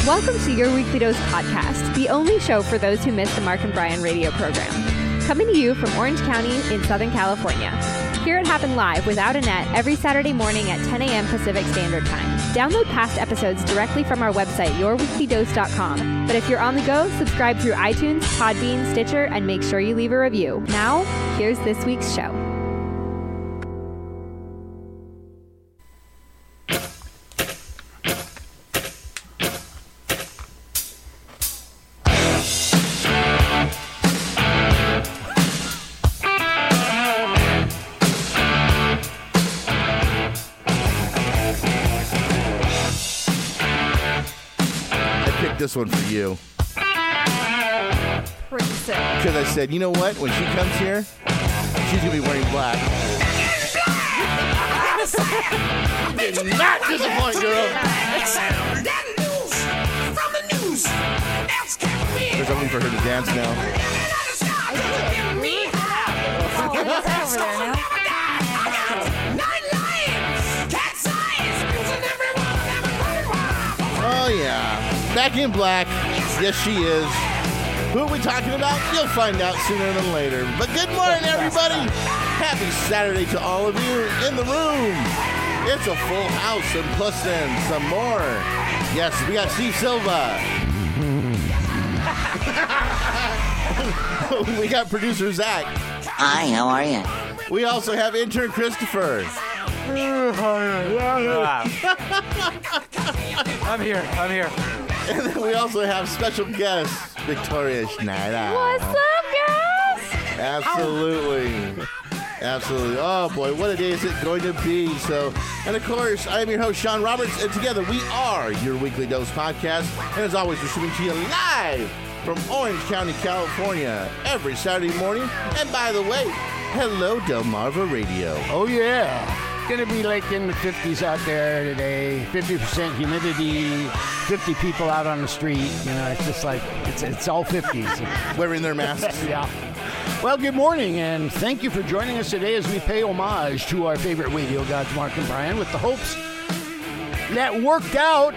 Welcome to Your Weekly Dose podcast, the only show for those who miss the Mark and Brian radio program. Coming to you from Orange County in Southern California. Hear it happen live without a net every Saturday morning at 10 a.m. Pacific Standard Time. Download past episodes directly from our website, yourweeklydose.com. But if you're on the go, subscribe through iTunes, Podbean, Stitcher, and make sure you leave a review. Now, here's this week's show. This one for you. Pretty sick. Because I said, you know what? When she comes here, she's going to be wearing black. Did not disappoint, girl. There's something for her to dance now. Oh, yeah. Back in black. Yes, she is. Who are we talking about? You'll find out sooner than later. But good morning, everybody. Happy Saturday to all of you in the room. It's a full house, and plus then some more. Yes, we got Steve Silva. We got producer Zach. Hi, how are you? We also have intern Christopher. I'm here. And then we also have special guest, Victoria Schneider. What's up, guys? Absolutely. Absolutely. Oh, boy, what a day is it going to be. So, and of course, I am your host, Sean Roberts, and together we are your Weekly Dose podcast. And as always, we're streaming to you live from Orange County, California, every Saturday morning. And by the way, hello, Delmarva Radio. Oh, yeah. Going to be like in the 50s out there today, 50% humidity, 50 people out on the street. You know, it's just like, it's all 50s. Wearing their masks. Yeah. Well, good morning, and thank you for joining us today as we pay homage to our favorite radio gods, Mark and Brian, with the hopes that worked out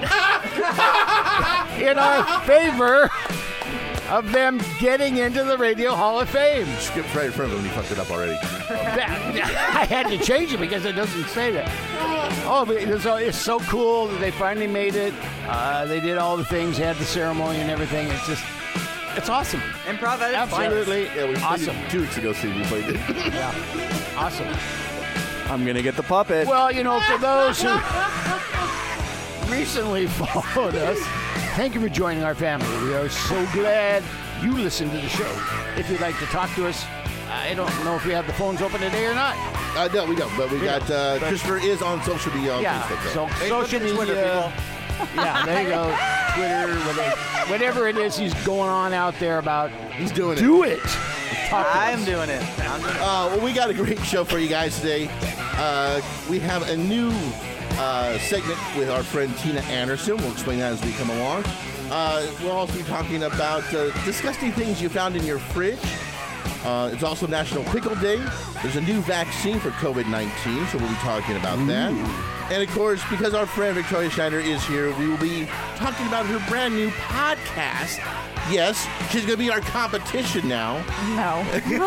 in our favor of them getting into the Radio Hall of Fame. Skipped right in front of him when he fucked it up already. I had to change it because it doesn't say that. Oh, but it's so cool that they finally made it. They did all the things, had the ceremony and everything. It's awesome. Improv at its Absolutely. Yeah, we played awesome. it 2 weeks ago, Steve. We played it. Yeah. Awesome. I'm going to get the puppet. Well, you know, for those who recently followed us, thank you for joining our family. We are so glad you listen to the show. If you'd like to talk to us, I don't know if we have the phones open today or not. No, we don't. But we got Christopher is on social media on Facebook. So social media. Twitter, yeah, there you go. Twitter, whatever it is he's going on out there about. He's doing it. Do it. I'm doing it. Well, we got a great show for you guys today. We have a new segment with our friend Tina Anderson. We'll explain that as we come along. We'll also be talking about disgusting things you found in your fridge. It's also National Pickle Day. There's a new vaccine for COVID-19, so we'll be talking about that. And, of course, because our friend Victoria Schneider is here, we will be talking about her brand new podcast. Yes, she's going to be our competition now. No.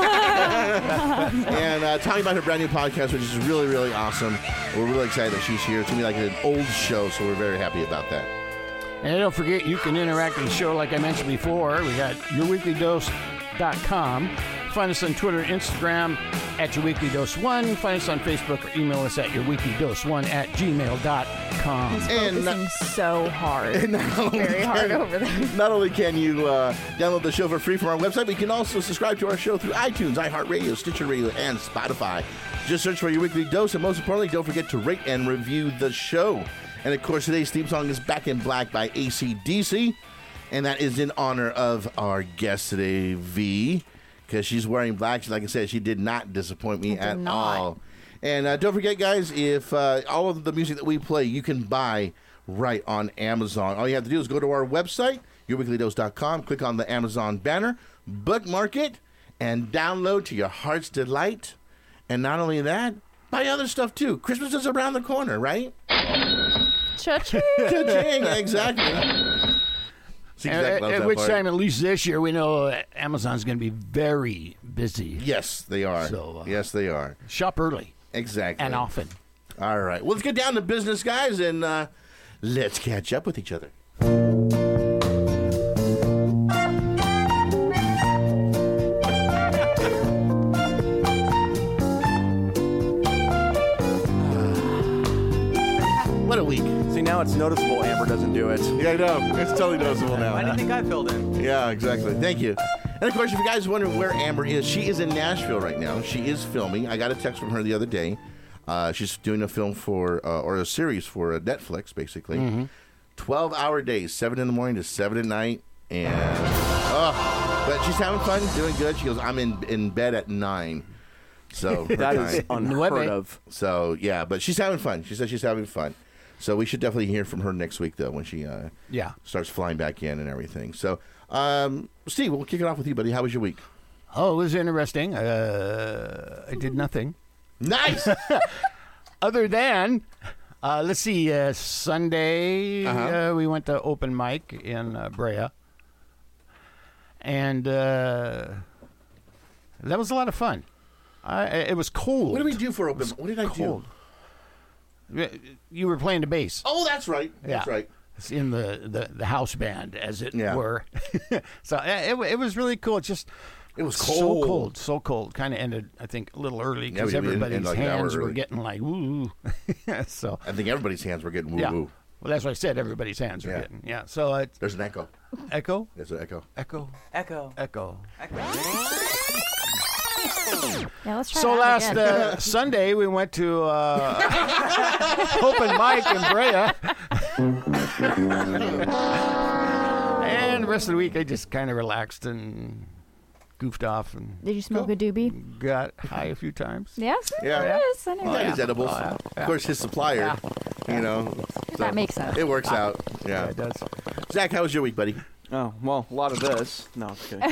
And talking about her brand new podcast, which is really, really awesome. We're really excited that she's here. It's going to be like an old show, so we're very happy about that. And don't forget, you can interact with the show like I mentioned before. We got yourweeklydose.com. Find us on Twitter and Instagram at yourweeklydose1. Find us on Facebook or email us at yourweeklydose1@gmail.com. He's focusing so hard. Very hard over there. Not only can you download the show for free from our website, but you can also subscribe to our show through iTunes, iHeartRadio, Stitcher Radio, and Spotify. Just search for Your Weekly Dose, and most importantly, don't forget to rate and review the show. And, of course, today's theme song is Back in Black by AC/DC, and that is in honor of our guest today, V, because she's wearing black. Like I said, she did not disappoint me at all. And don't forget, guys, if all of the music that we play, you can buy right on Amazon. All you have to do is go to our website, yourweeklydose.com, click on the Amazon banner, bookmark it, and download to your heart's delight. And not only that, buy other stuff, too. Christmas is around the corner, right? Cha-ching. Cha-ching, exactly. Zach loves At that which part. time, at least this year, we know Amazon's going to be very busy. Yes, they are. So, yes, they are. Shop early Exactly. and often. All right. Well, let's get down to business, guys, and let's catch up with each other. What a week. See, now it's noticeable Amber doesn't do it. Yeah, I know. It's totally noticeable now. I didn't think I filled in. Yeah, exactly. Thank you. And of course, if you guys are wondering where Amber is, she is in Nashville right now. She is filming. I got a text from her the other day. She's doing a film for, or a series for Netflix, basically. 12-hour days, 7 in the morning to 7 at night. And, but she's having fun, doing good. She goes, I'm in bed at 9. So That is unheard of. So, yeah, but she's having fun. She says she's having fun. So we should definitely hear from her next week, though, when she starts flying back in and everything. So, Steve, we'll kick it off with you, buddy. How was your week? Oh, it was interesting. I did nothing. Nice! Other than, let's see, Sunday we went to open mic in Brea. And that was a lot of fun. It was cold. What did we do for open? What did I Cold. You were playing the bass. Oh, that's right. That's Yeah. right. It's in the house band, as it Yeah. were. So it was really cool. It was so cold. Kind of ended, I think, a little early Yeah, because we ended everybody's like an hour hands were early. getting like woo. So I think everybody's hands were getting yeah. woo-woo. Well, that's what I said. Everybody's hands were Yeah. getting. Yeah. So There's an echo. echo. There's an echo. Echo. Yeah, let's try So that last again. Sunday we went to open mic in Brea, and the rest of the week I just kind of relaxed and goofed off and Did you smoke a doobie? got high a few times. Yes. Yeah. Yes. I know. He got his edibles. yeah. Of course, his supplier. You know. That makes sense. It works out. Yeah, Yeah. it does. Zach, how was your week, buddy? Oh, well, a lot of this. No, I'm just kidding.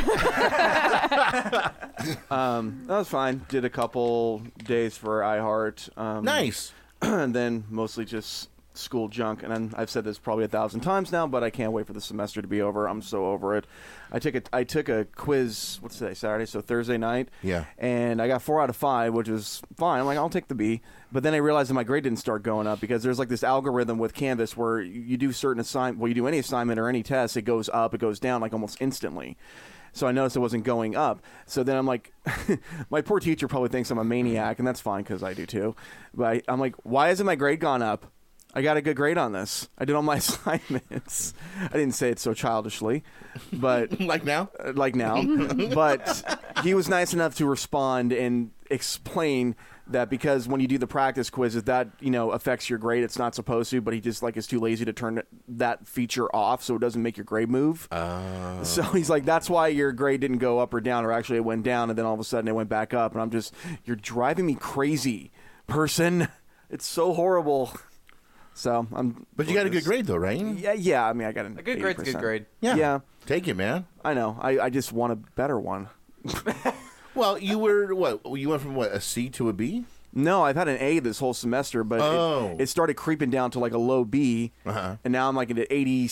That was fine. Did a couple days for iHeart. Nice. And then mostly just school junk. And then I've said this probably 1,000 times now, but I can't wait for the semester to be over. I'm so over it. I took a quiz, what's today, Saturday? So Thursday night. Yeah. And I got 4 out of 5, which was fine. I'm like, I'll take the B. But then I realized that my grade didn't start going up because there's like this algorithm with Canvas where you do certain you do any assignment or any test, it goes up, it goes down like almost instantly. So I noticed it wasn't going up. So then I'm like, my poor teacher probably thinks I'm a maniac, and that's fine because I do too. But I'm like, why hasn't my grade gone up? I got a good grade on this. I did all my assignments. I didn't say it so childishly, but Like now? like now. But he was nice enough to respond and explain that because when you do the practice quizzes, that affects your grade. It's not supposed to, but he just is too lazy to turn that feature off, so it doesn't make your grade move. So he's like, that's why your grade didn't go up or down, or actually it went down, and then all of a sudden it went back up. And I'm just, you're driving me crazy, person. It's so horrible. So I'm. But you got a good grade, though, right? Yeah. I mean, I got a good grade's a good grade. Yeah. Take it, man. I know. I just want a better one. Well, you were, what? You went from, a C to a B? No, I've had an A this whole semester, but it started creeping down to like a low B, and now I'm like at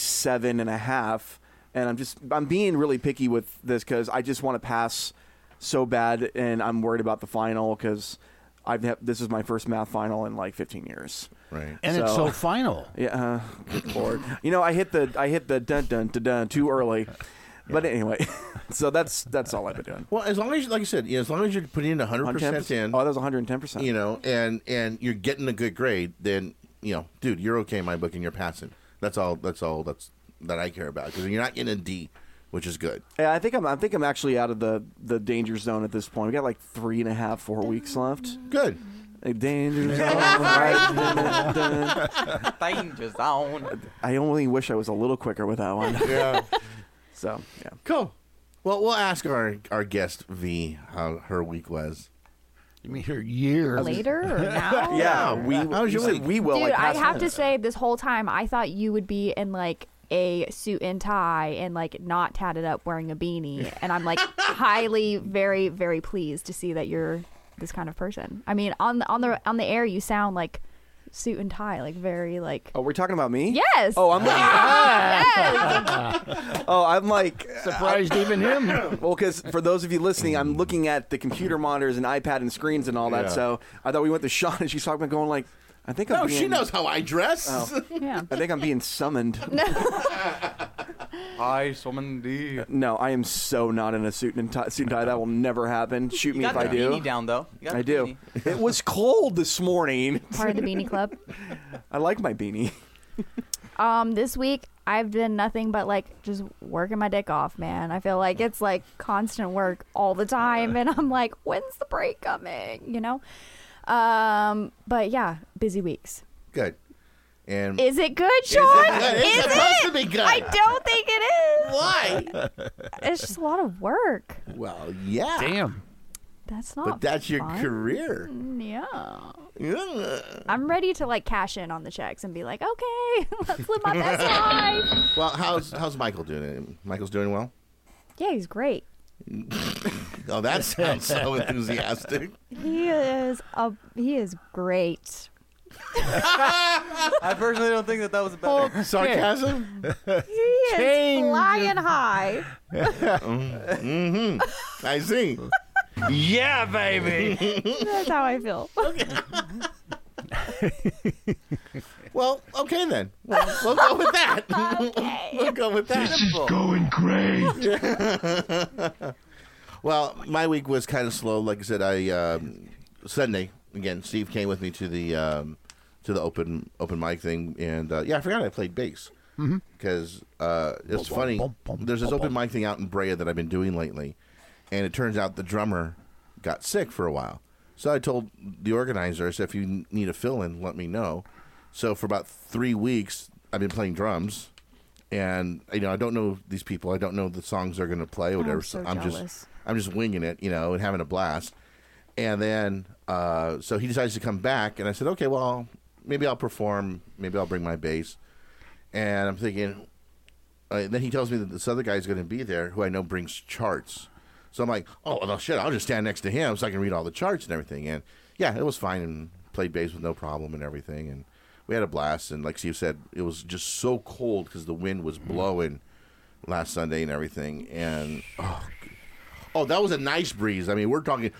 87.5, and I'm being really picky with this because I just want to pass so bad, and I'm worried about the final because this is my first math final in like 15 years. Right. And it's so final. Yeah, good Lord. I hit the dun dun dun dun too early. But anyway, so that's all I've been doing. Well, as long as, like I said, as long as you're putting in 100% in, Oh, that was 110%. and you're getting a good grade, then, dude, you're okay in my book and you're passing. That's all that I care about, because you're not getting a D, which is good. Yeah, I think I'm actually out of the danger zone at this point. We got like 3.5, 4 weeks left. Good. Danger zone. Right? Danger zone. I only wish I was a little quicker with that one. Yeah. So yeah. Cool. Well, we'll ask our guest V how her week was. You mean her year? Later or now? Yeah. How was your week? We will. Dude, like, I past have to tense. say, this whole time I thought you would be in like a suit and tie and like not tatted up, wearing a beanie, and I'm like highly, very, very pleased to see that you're this kind of person. I mean, on the air, you sound like suit and tie, like very like. Oh, we're talking about me? Yes. Oh, I'm looking. Yes. Oh, I'm like Surprised even him. Well, because for those of you listening, I'm looking at the computer monitors and iPad and screens and all that. Yeah. So I thought we went to Sean, and she's talking about going like, I think I'm No, being, she knows how I dress. Oh. Yeah. I think I'm being summoned. I summon thee. No, I am so not in a suit and tie. That will never happen. Shoot me You if got I the do. beanie down though. You got I the do. beanie. It was cold this morning. Part of the Beanie Club. I like my beanie. This week I've been nothing but like just working my dick off, man. I feel like it's like constant work all the time, and I'm like, when's the break coming? You know. But yeah, busy weeks. Good. And Is it good, Sean? It's supposed to be good. I don't think it is. Why? It's just a lot of work. Well, yeah. Damn. That's not. But that's your fun. career. Yeah. Yeah. I'm ready to like cash in on the checks and be like, okay, let's live my best life. Well, how's Michael doing? Michael's doing well? Yeah, he's great. Oh, that sounds so enthusiastic. He is great. I personally don't think that was a bad. Sarcasm? He is Change. flying high. I see. Yeah, baby. That's how I feel. Well, okay then. We'll go with that. We'll go with that. This is going great. Well, my week was kind of slow. Like I said, Sunday again. Steve came with me to the open mic thing, and yeah, I forgot I played bass because it's funny. There's this open mic thing out in Brea that I've been doing lately, and it turns out the drummer got sick for a while. So I told the organizer, I said, if you need a fill-in, let me know. So for about 3 weeks, I've been playing drums, and I don't know these people. I don't know the songs they're going to play or whatever. I'm so I'm jealous. just winging it, and having a blast. And then so he decides to come back, and I said, okay, well, maybe I'll perform. Maybe I'll bring my bass. And I'm thinking, then he tells me that this other guy's going to be there who I know brings charts. So I'm like, oh, well, shit, I'll just stand next to him so I can read all the charts and everything. And yeah, it was fine, and played bass with no problem and everything. And we had a blast. And like Steve said, it was just so cold because the wind was blowing last Sunday and everything. And oh, that was a nice breeze. I mean, we're talking.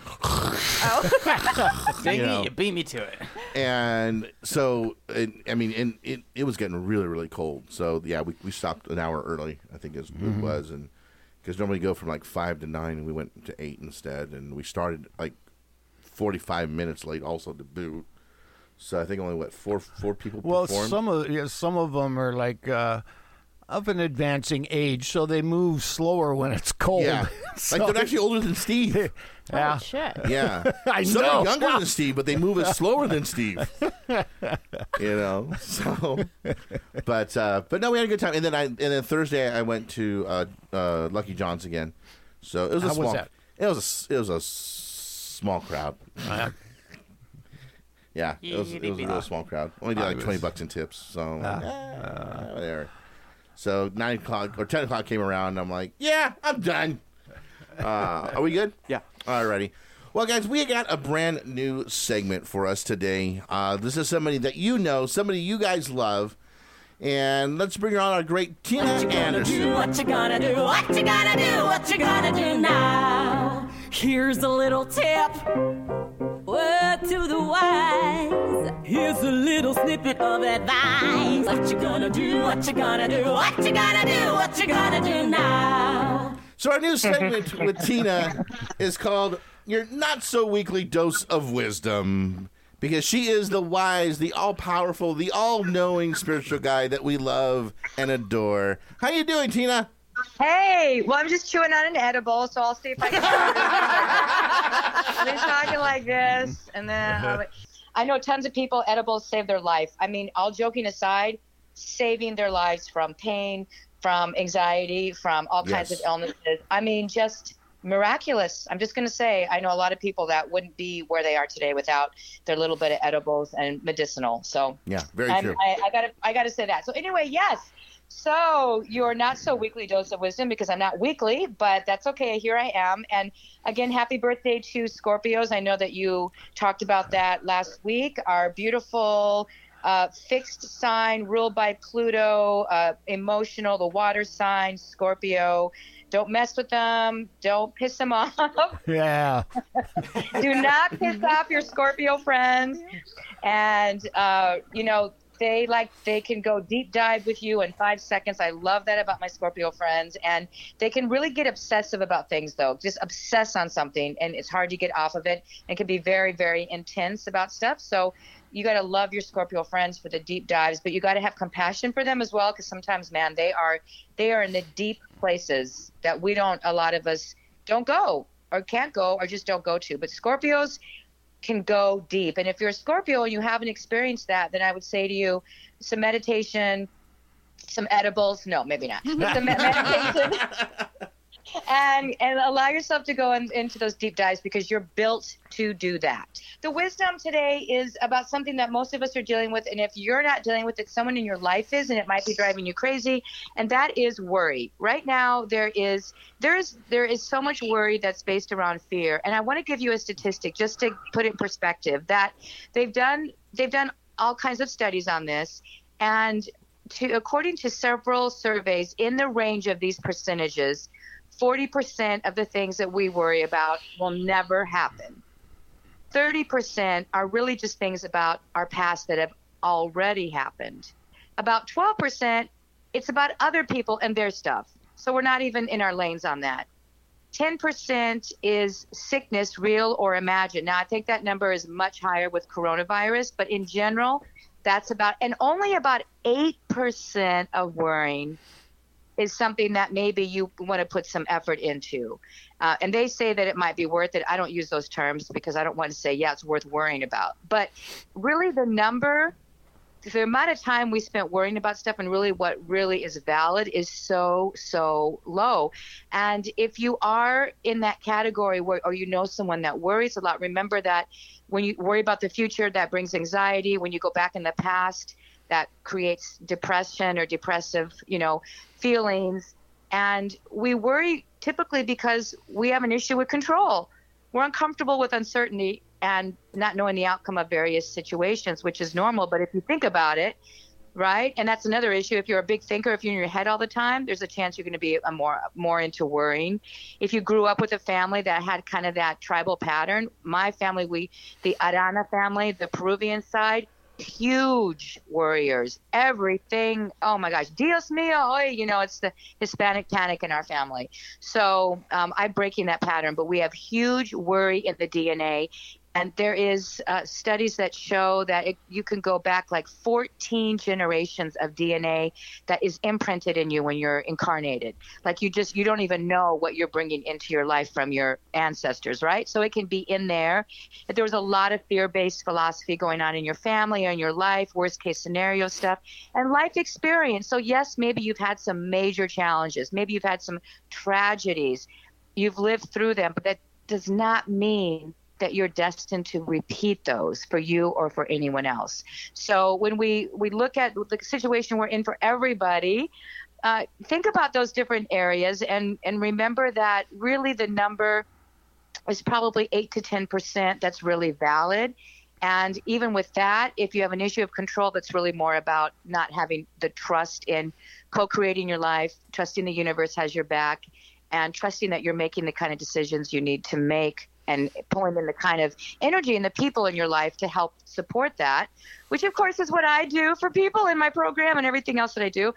You beat me to it. And so, it was getting really, really cold. So yeah, we stopped an hour early, I think it was, and because normally we go from like 5 to 9, and we went to 8 instead, and we started like 45 minutes late, also to boot. So I think only four people Well, performed. some of them are like of an advancing age, so they move slower when it's cold. Yeah, So- like they're actually older than Steve. yeah. Oh, shit. Yeah, I some know. are younger than Steve, but they move as slower than Steve. So, but no, we had a good time. And then Thursday I went to Lucky John's again. So it was How a small. was that? It was a small crowd. Yeah, it was a real small crowd. Only did like $20 in tips. So whatever. So 9 o'clock or 10 o'clock came around, and I'm like, yeah, I'm done. Are we good? Yeah. Alrighty. Well, guys, we got a brand new segment for us today. This is somebody that somebody you guys love. And let's bring on our great Tina Anderson. What you gonna do? What you gonna do? What you gonna do now? Here's a little tip. Word to the wise. Here's a little snippet of advice. What you gonna do? What you gonna do? What you gonna do? What you gonna do now? So our new segment with Tina is called Your Not So Weekly Dose of Wisdom. Because she is the wise, the all-powerful, the all-knowing spiritual guy that we love and adore. How you doing, Tina? Hey, well, I'm just chewing on an edible, so I'll see if I can. I've been talking like this, and then I know tons of people, edibles save their life. I mean, all joking aside, saving their lives from pain, from anxiety, from all kinds of illnesses. I mean, just miraculous. I'm just going to say, I know a lot of people that wouldn't be where they are today without their little bit of edibles and medicinal. So yeah, very true. I got to say that. So anyway, yes. So your not so weekly dose of wisdom, because I'm not weekly, but that's okay. Here I am. And again, happy birthday to Scorpios. I know that you talked about that last week. Our beautiful Fixed sign, ruled by Pluto, emotional, the water sign, Scorpio. Don't mess with them. Don't piss them off. Yeah. Do not piss off your Scorpio friends. And, they can go deep dive with you in 5 seconds. I love that about my Scorpio friends. And they can really get obsessive about things, though. Just obsess on something, and it's hard to get off of it. And can be very, very intense about stuff. So you got to love your Scorpio friends for the deep dives, but you got to have compassion for them as well, because sometimes, man, they are in the deep places that a lot of us don't go or can't go or just don't go to. But Scorpios can go deep. And if you're a Scorpio and you haven't experienced that, then I would say to you, some meditation, some edibles. No, maybe not. Some meditation. And allow yourself to go into those deep dives, because you're built to do that. The wisdom today is about something that most of us are dealing with. And if you're not dealing with it, someone in your life is, and it might be driving you crazy. And that is worry. Right now, there is so much worry that's based around fear. And I want to give you a statistic just to put it in perspective, that they've done all kinds of studies on this. And according to several surveys in the range of these percentages, 40% of the things that we worry about will never happen. 30% are really just things about our past that have already happened. About 12%, it's about other people and their stuff. So we're not even in our lanes on that. 10% is sickness, real or imagined. Now, I think that number is much higher with coronavirus, but in general, that's and only about 8% of worrying is something that maybe you want to put some effort into. And they say that it might be worth it. I don't use those terms because I don't want to say, yeah, it's worth worrying about. But really the amount of time we spent worrying about stuff and really what really is valid is so, so low. And if you are in that category or you know someone that worries a lot, remember that when you worry about the future, that brings anxiety. When you go back in the past, that creates depression or depressive, feelings. And we worry typically because we have an issue with control. We're uncomfortable with uncertainty and not knowing the outcome of various situations, which is normal. But if you think about it, right? And that's another issue. If you're a big thinker, if you're in your head all the time, there's a chance you're going to be more into worrying. If you grew up with a family that had kind of that tribal pattern, my family, the Arana family, the Peruvian side, huge worriers. Everything, oh my gosh, Dios mío, it's the Hispanic panic in our family. So I'm breaking that pattern, but we have huge worry in the DNA. And there is studies that show that you can go back like 14 generations of DNA that is imprinted in you when you're incarnated. Like you don't even know what you're bringing into your life from your ancestors, right? So it can be in there. If there was a lot of fear-based philosophy going on in your family or in your life, worst case scenario stuff, and life experience. So yes, maybe you've had some major challenges. Maybe you've had some tragedies. You've lived through them, but that does not mean that you're destined to repeat those for you or for anyone else. So when we look at the situation we're in for everybody, think about those different areas and remember that really the number is probably 8 to 10% that's really valid. And even with that, if you have an issue of control, that's really more about not having the trust in co-creating your life, trusting the universe has your back, and trusting that you're making the kind of decisions you need to make and pulling in the kind of energy and the people in your life to help support that, which of course is what I do for people in my program and everything else that I do.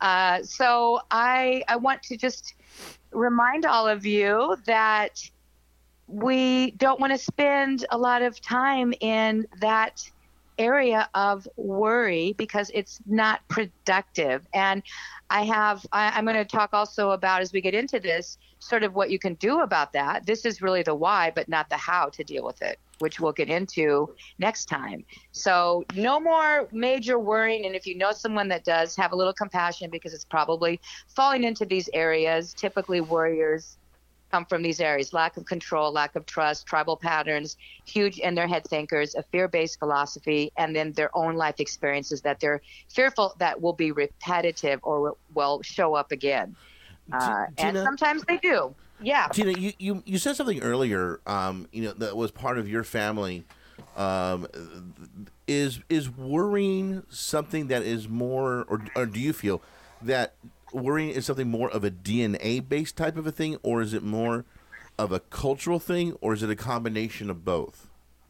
So I want to just remind all of you that we don't want to spend a lot of time in that area of worry because it's not productive. And I'm going to talk also about, as we get into this, sort of what you can do about that. This is really the why, but not the how to deal with it, which we'll get into next time. So no more major worrying. And if you know someone that does, have a little compassion because it's probably falling into these areas. Typically worriers come from these areas: lack of control, lack of trust, tribal patterns, huge in their head thinkers, a fear-based philosophy, and then their own life experiences that they're fearful that will be repetitive or will show up again. And sometimes they do. Yeah. Tina, you said something earlier, that was part of your family Is worrying something that is more, or do you feel that worrying is something more of a DNA-based type of a thing, or is it more of a cultural thing, or is it a combination of both?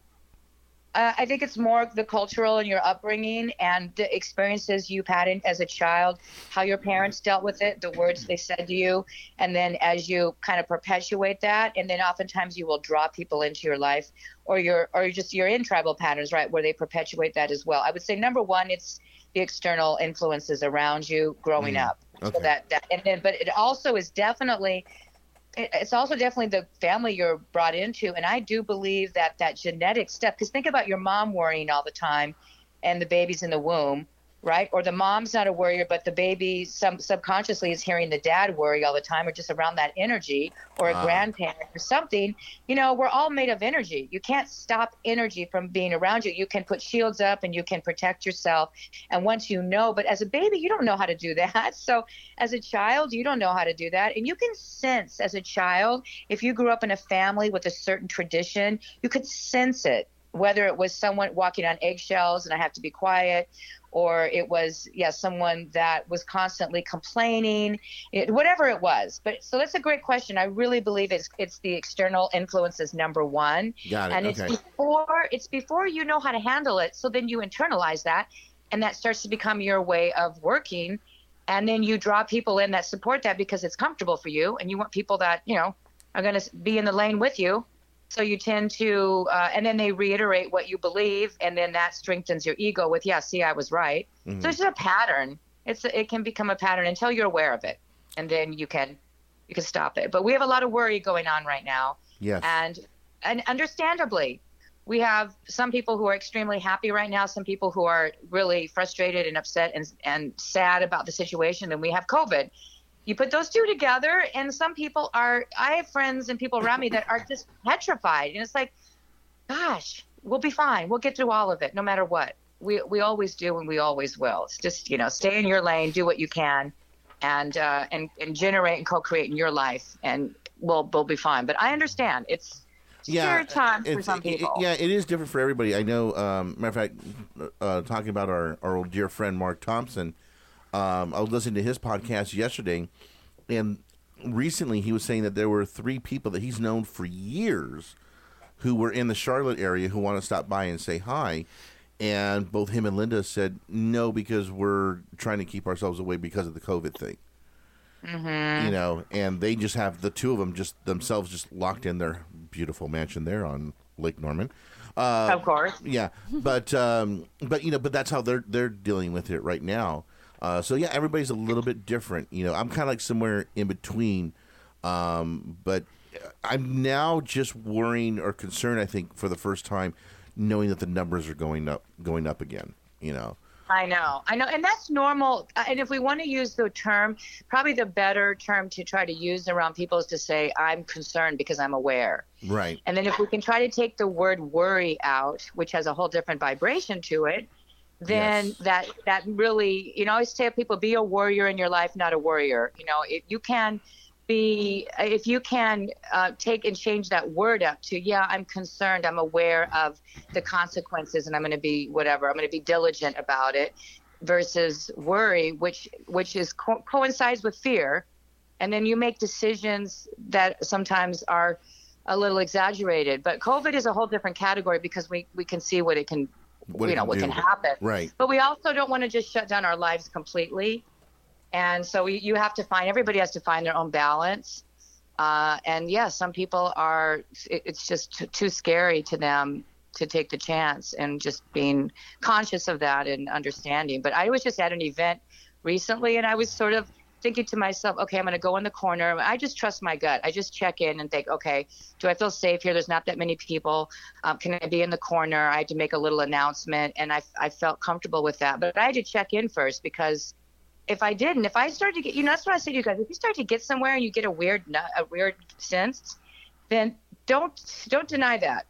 I think it's more the cultural and your upbringing and the experiences you've had as a child, how your parents dealt with it, the words they said to you, and then as you kind of perpetuate that, and then oftentimes you will draw people into your life, or you're in tribal patterns, right, where they perpetuate that as well. I would say number one, it's the external influences around you growing up. Okay. So but it also is definitely. It's also definitely the family you're brought into. And I do believe that genetic stuff, because think about your mom worrying all the time and the baby's in the womb, right? Or the mom's not a worrier, but the baby subconsciously is hearing the dad worry all the time, or just around that energy, or a grandparent or something. You know, we're all made of energy. You can't stop energy from being around you. You can put shields up and you can protect yourself. And once you know, but as a baby, you don't know how to do that. So as a child, you don't know how to do that. And you can sense as a child, if you grew up in a family with a certain tradition, you could sense it, whether it was someone walking on eggshells and I have to be quiet, or it was, someone that was constantly complaining, whatever it was. But so that's a great question. I really believe it's the external influences, number one. Got it. And Okay. it's before you know how to handle it. So then you internalize that, and that starts to become your way of working. And then you draw people in that support that because it's comfortable for you, and you want people that, are going to be in the lane with you. So you tend to, and then they reiterate what you believe, and then that strengthens your ego with, see, I was right. Mm-hmm. So it's just a pattern. It can become a pattern until you're aware of it, and then you can stop it. But we have a lot of worry going on right now. Yes. And understandably, we have some people who are extremely happy right now, some people who are really frustrated and upset and sad about the situation, and we have COVID. You put those two together, and some people I have friends and people around me that are just petrified. And it's like, gosh, we'll be fine. We'll get through all of it, no matter what. We always do, and we always will. It's just, stay in your lane, do what you can, and generate and co-create in your life, and we'll be fine. But I understand. It's scary time for some people. It is different for everybody. I know, matter of fact, talking about our old dear friend Mark Thompson, I was listening to his podcast yesterday, and recently he was saying that there were 3 people that he's known for years who were in the Charlotte area who want to stop by and say hi, and both him and Linda said no because we're trying to keep ourselves away because of the COVID thing. Mm-hmm. And they just have the 2 of them themselves just locked in their beautiful mansion there on Lake Norman. Of course. Yeah, but that's how they're dealing with it right now. So everybody's a little bit different. I'm kind of like somewhere in between, but I'm now just worrying or concerned, I think, for the first time, knowing that the numbers are going up again. I know, and that's normal. And if we want to use the term, probably the better term to try to use around people is to say, I'm concerned because I'm aware. Right. And then if we can try to take the word worry out, which has a whole different vibration to it, then that really, I always tell people, be a warrior in your life, not a worrier. If you can take and change that word up to, I'm concerned, I'm aware of the consequences, and I'm going to be whatever, I'm going to be diligent about it, versus worry, which coincides with fear. And then you make decisions that sometimes are a little exaggerated. But COVID is a whole different category because we can see what it can what can happen. Right. But we also don't want to just shut down our lives completely. And so everybody has to find their own balance. And some people it's just too scary to them to take the chance, and just being conscious of that and understanding. But I was just at an event recently, and I was sort of thinking to myself, okay, I'm going to go in the corner. I just trust my gut. I just check in and think, okay, do I feel safe here? There's not that many people. Can I be in the corner? I had to make a little announcement, and I felt comfortable with that. But I had to check in first, because if I started to get, that's what I say to you guys. If you start to get somewhere and you get a weird sense, then don't deny that.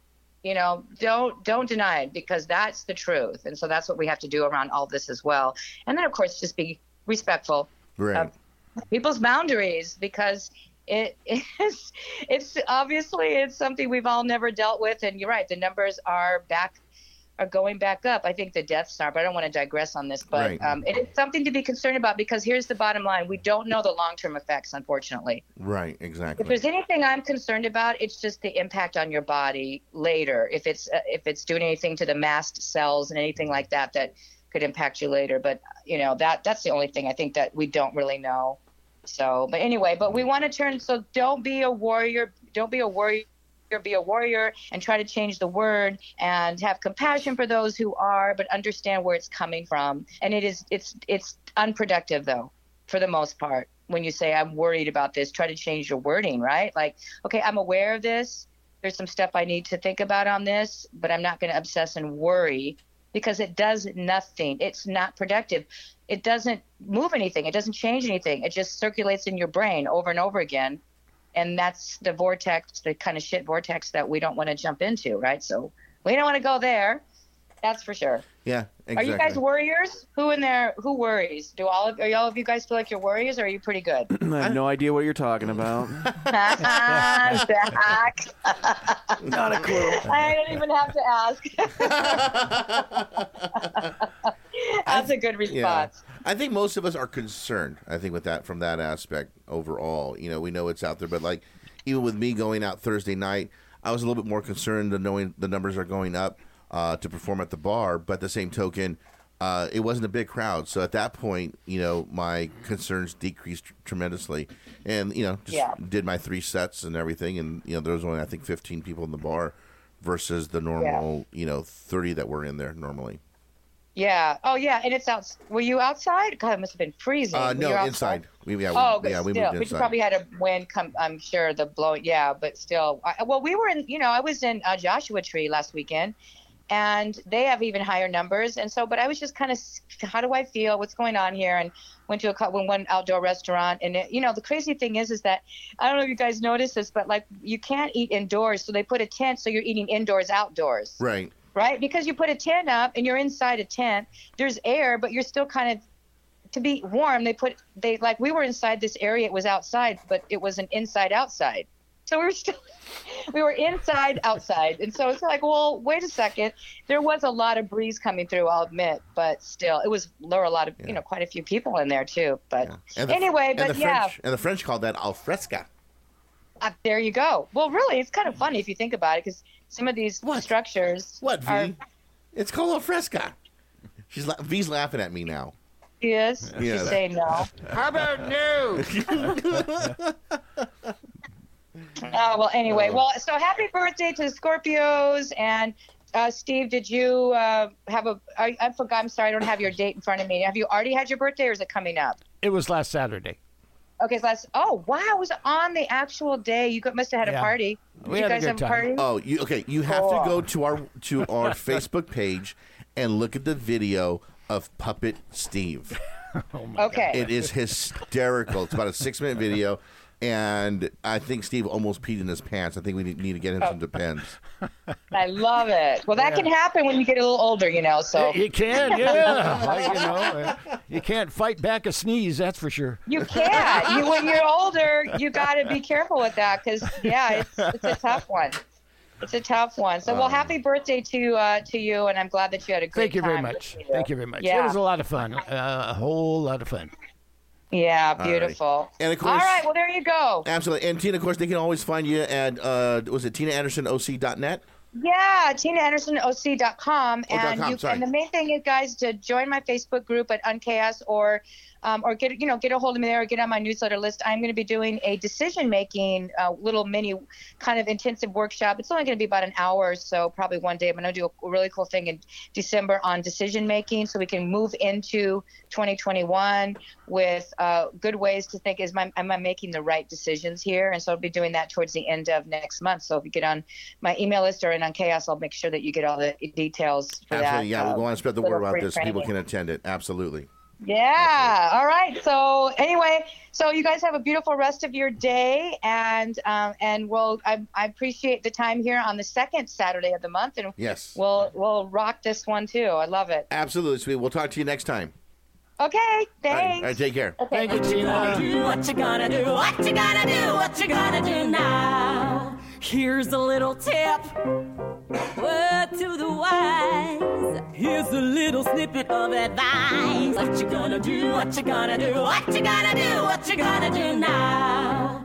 Don't deny it, because that's the truth. And so that's what we have to do around all this as well. And then, of course, just be respectful right. of people's boundaries, because it's obviously it's something we've all never dealt with, and you're right, the numbers are going back up. I think the deaths are, but I don't want to digress on this, but Right. it is something to be concerned about, because here's the bottom line: we don't know the long-term effects, unfortunately. Right, exactly. If there's anything I'm concerned about, it's just the impact on your body later. If it's doing anything to the mast cells and anything like that could impact you later. But that's the only thing I think that we don't really know. So, but anyway, we want to turn. So don't be a warrior. Don't be a warrior. Be a warrior and try to change the word and have compassion for those who are, but understand where it's coming from. And it's unproductive though, for the most part. When you say I'm worried about this, try to change your wording, right? Like, okay, I'm aware of this. There's some stuff I need to think about on this, but I'm not going to obsess and worry, because it does nothing. It's not productive. It doesn't move anything. It doesn't change anything. It just circulates in your brain over and over again. And that's the vortex, the kind of shit vortex that we don't want to jump into, right? So we don't want to go there. That's for sure. Yeah, exactly. Are you guys warriors? Who in there? Who worries? Are all of you guys feel like you're warriors, or are you pretty good? I have no idea what you're talking about. Zach. Not a clue. I don't even have to ask. That's a good response. I think most of us are concerned, I think, with that, from that aspect overall. We know it's out there, but like, even with me going out Thursday night, I was a little bit more concerned than knowing the numbers are going up to perform at the bar. But at the same token, it wasn't a big crowd. So at that point, my concerns decreased tremendously. And, did my 3 sets and everything. And, there was only, I think, 15 people in the bar versus the normal, 30 that were in there normally. Yeah. Oh, yeah. And it's out. Were you outside? God, it must have been freezing. No, inside. We moved still, inside. but you probably had a wind come. I'm sure the blowing. Yeah, but still. We were in. I was in Joshua Tree last weekend, and they have even higher numbers. And so, but I was just kind of, how do I feel? What's going on here? And went to one outdoor restaurant, and the crazy thing is that I don't know if you guys noticed this, but like you can't eat indoors, so they put a tent, so you're eating indoors, outdoors. Right. Right? Because you put a tent up and you're inside a tent, there's air, but you're still kind of, to be warm, we were inside this area, it was outside, but it was an inside outside. So we were inside outside. And so it's like, well, wait a second. There was a lot of breeze coming through, I'll admit, but still, there were a lot of, quite a few people in there too. But anyway, And the French called that al fresca. There you go. Well, really, it's kind of funny if you think about it, because some of these structures. What, V? It's called al fresca. V's laughing at me now. She is? Yeah. She's saying no. How about no? Oh, well, anyway. Well, so happy birthday to the Scorpios. And Steve, did you have I forgot. I'm sorry, I don't have your date in front of me. Have you already had your birthday, or is it coming up? It was last Saturday. Okay, oh, wow. It was on the actual day. You must have had a party. Did you guys have a party? Oh, you have to go to our Facebook page and look at the video of Puppet Steve. Okay. It is hysterical. It's about a 6-minute video, and I think Steve almost peed in his pants. I think we need to get him some Depends. I love it. Well, that can happen when you get a little older, so. You can, yeah. You can't fight back a sneeze, that's for sure. You can't. When you're older, you got to be careful with that, because, it's a tough one. It's a tough one. So, well, happy birthday to you, and I'm glad that you had a great time. Thank you very much. Thank you very much. Yeah. It was a lot of fun. A whole lot of fun. Yeah, beautiful. All right. And of course, all right, well, there you go. Absolutely. And Tina, of course, they can always find you at, was it TinaAndersonOC.net? Yeah, TinaAndersonOC.com. And the main thing is, guys, to join my Facebook group at Unchaos, or get a hold of me there, or get on my newsletter list. I'm going to be doing a decision-making little mini kind of intensive workshop. It's only going to be about an hour or so, probably one day. I'm going to do a really cool thing in December on decision-making, so we can move into 2021 with good ways to think, am I making the right decisions here? And so I'll be doing that towards the end of next month. So if you get on my email list or in Unchaos, I'll make sure that you get all the details for that. Absolutely, yeah. We want to spread the word about this. People can attend it. Absolutely. Yeah. All right. So anyway, you guys have a beautiful rest of your day, and I appreciate the time here on the second Saturday of the month, and yes, we'll rock this one too. I love it. Absolutely, sweet. We'll talk to you next time. Okay, thanks. All right, take care. Thank you, Tina. Do what you gonna do, what you gonna do, what you gonna do now. Here's a little tip. Word to the wise. Here's a little snippet of advice. What you gonna do, what you gonna do, what you gonna do, what you gonna do now.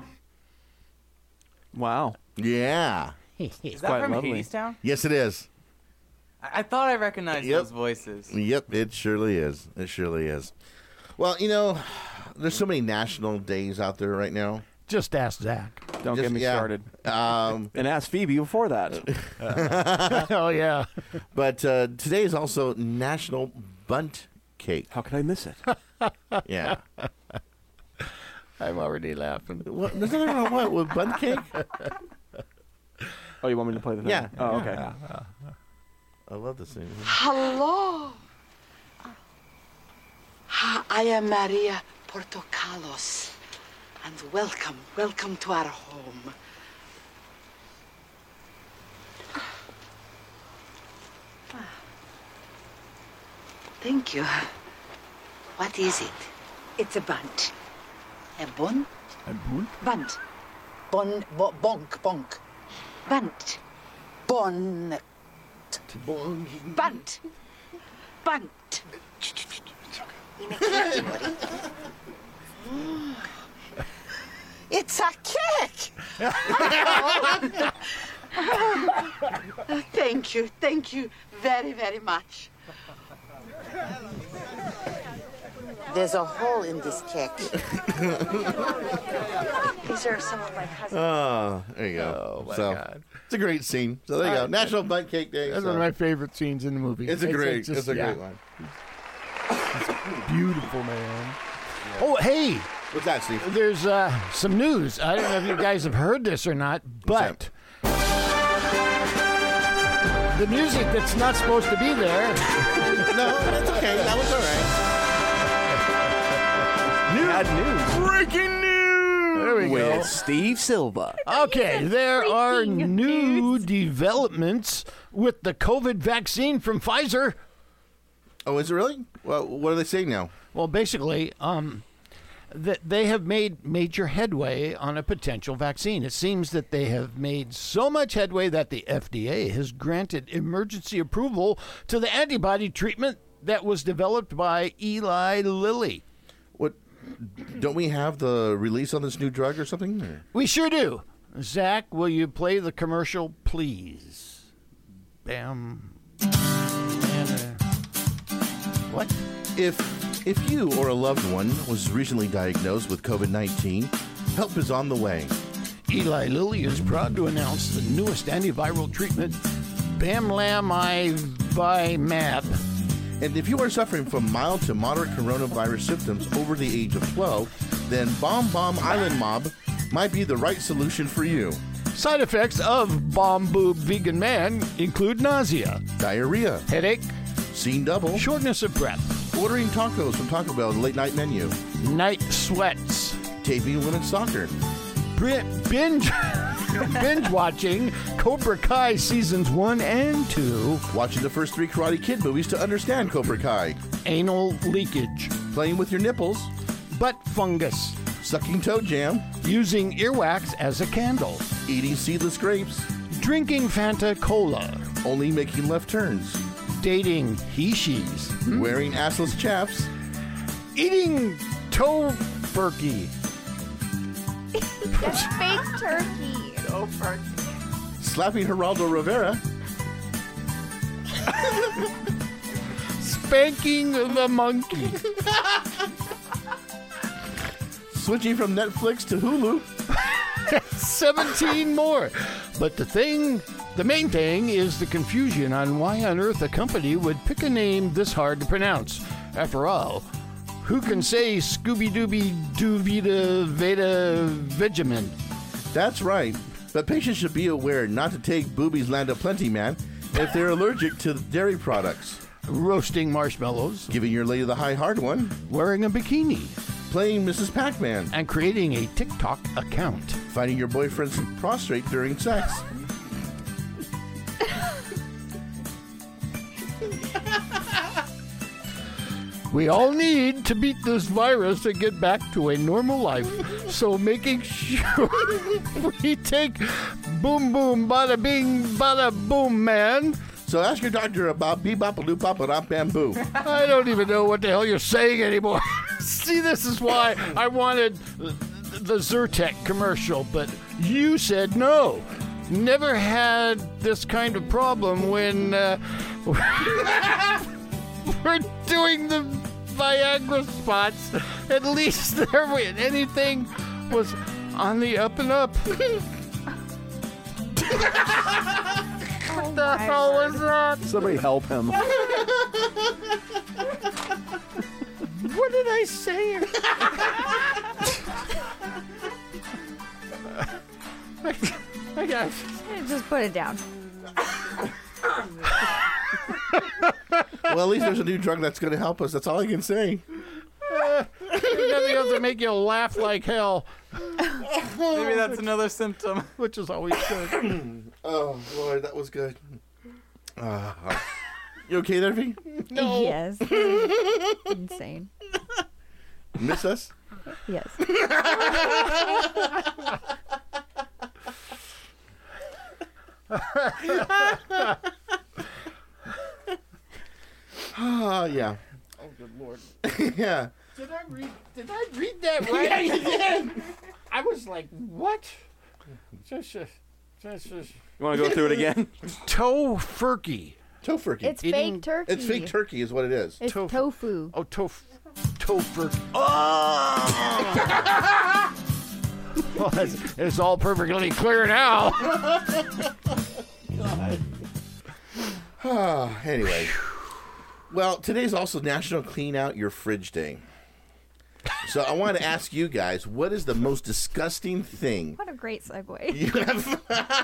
Wow. Yeah. Is quite that from lovely. Hadestown? Yes, it is. I thought I recognized Yep. those voices. Yep, it surely is. It surely is. Well, there's so many national days out there right now. Just ask Zach. Don't get me started. Um, And ask Phoebe before that. Oh, yeah. but today is also National Bunt Cake. How could I miss it? Yeah. I'm already laughing. What, there's nothing wrong with bunt cake? Oh, you want me to play the thing? Yeah. Oh, okay. I love this thing. Hello. I am Maria Portocalos, and welcome to our home. Thank you. What is it? It's a bunt. A bun? A bunt? Bunt. Bonk. Bunt. Bon. Bunt. Bunt. It's a cake! Thank you very, very much. There's a hole in this cake. These are some of my cousins. Oh, there you go. Oh, my so, God. It's a great scene. So there you go. National Bunt Cake Day. That's so. one of my favorite scenes in the movie. It's a great just- great one. Beautiful, man. Oh, hey, What's that, Steve? there's some news. I don't know if you guys have heard this or not, but the music that's not supposed to be there. No, that's okay. That was all right. Bad news. Breaking news! There we go. With Steve Silva. Okay, there are Breaking new news. developments with the COVID vaccine from Pfizer. Oh, is it really? Well, what are they saying now? Well, basically, that they have made major headway on a potential vaccine. It seems that they have made so much headway that the FDA has granted emergency approval to the antibody treatment that was developed by Eli Lilly. What? Don't we have the release on this new drug or something? Or? We sure do. Zach, will you play the commercial, please? Bam. And, what? If you or a loved one was recently diagnosed with COVID-19, help is on the way. Eli Lilly is proud to announce the newest antiviral treatment, Bamlanivimab. And if you are suffering from mild to moderate coronavirus symptoms over the age of 12, then Bomb Island Mob might be the right solution for you. Side effects of Bomb Boob Vegan Man include nausea, Diarrhea, headache, seen double, shortness of breath, ordering tacos from Taco Bell the late night menu, night sweats, taping women's soccer, binge watching Cobra Kai seasons 1 and 2, watching the first 3 Karate Kid movies to understand Cobra Kai, anal leakage, playing with your nipples, butt fungus, sucking toe jam, using earwax as a candle, eating seedless grapes, drinking Fanta Cola, only making left turns, dating he-she's, wearing assless chaps, eating tofurkey, That's fake turkey. slapping Geraldo Rivera, spanking the monkey, switching from Netflix to Hulu, 17 more. But the main thing is the confusion on why on earth a company would pick a name this hard to pronounce. After all, who can say Scooby-Dooby-Doo Veda Vegemin? That's right. But patients should be aware not to take Booby's Land of Plenty Man if they're allergic to dairy products. Roasting marshmallows, Giving your lady the high hard one, wearing a bikini, playing Mrs. Pac-Man, and creating a TikTok account. finding your boyfriend's prostrate during sex. We all need to beat this virus and get back to a normal life. So making sure we take boom boom bada bing bada boom, man. So ask your doctor about bebop-a-doop-bop-a-dop bamboo. I don't even know what the hell you're saying anymore. See, this is why I wanted the Zyrtec commercial, but you said no. Never had this kind of problem when we're doing the Viagra spots. At least anything was on the up and up. What the hell was that? Somebody help him. What did I say? I got. Just put it down. Well, at least there's a new drug that's going to help us. That's all I can say. Nothing else to make you laugh like hell. Maybe that's another symptom. Which is always good. Oh, Lord, that was good. You okay there, V? No. Yes. Insane. Miss us? Yes. Yeah. Oh, good Lord. Yeah. Did I read that right? Yeah, you did. I was like, what? Just You want to go through it again? Tofurkey. Tofurkey. It's fake turkey. It's fake turkey is what it is. It's tofu. Oh, tofurkey. Well, it's all perfectly clear now. God. Anyway. Well, today's also National Clean Out Your Fridge Day. So I want to ask you guys, what is the most disgusting thing What a great segue. you have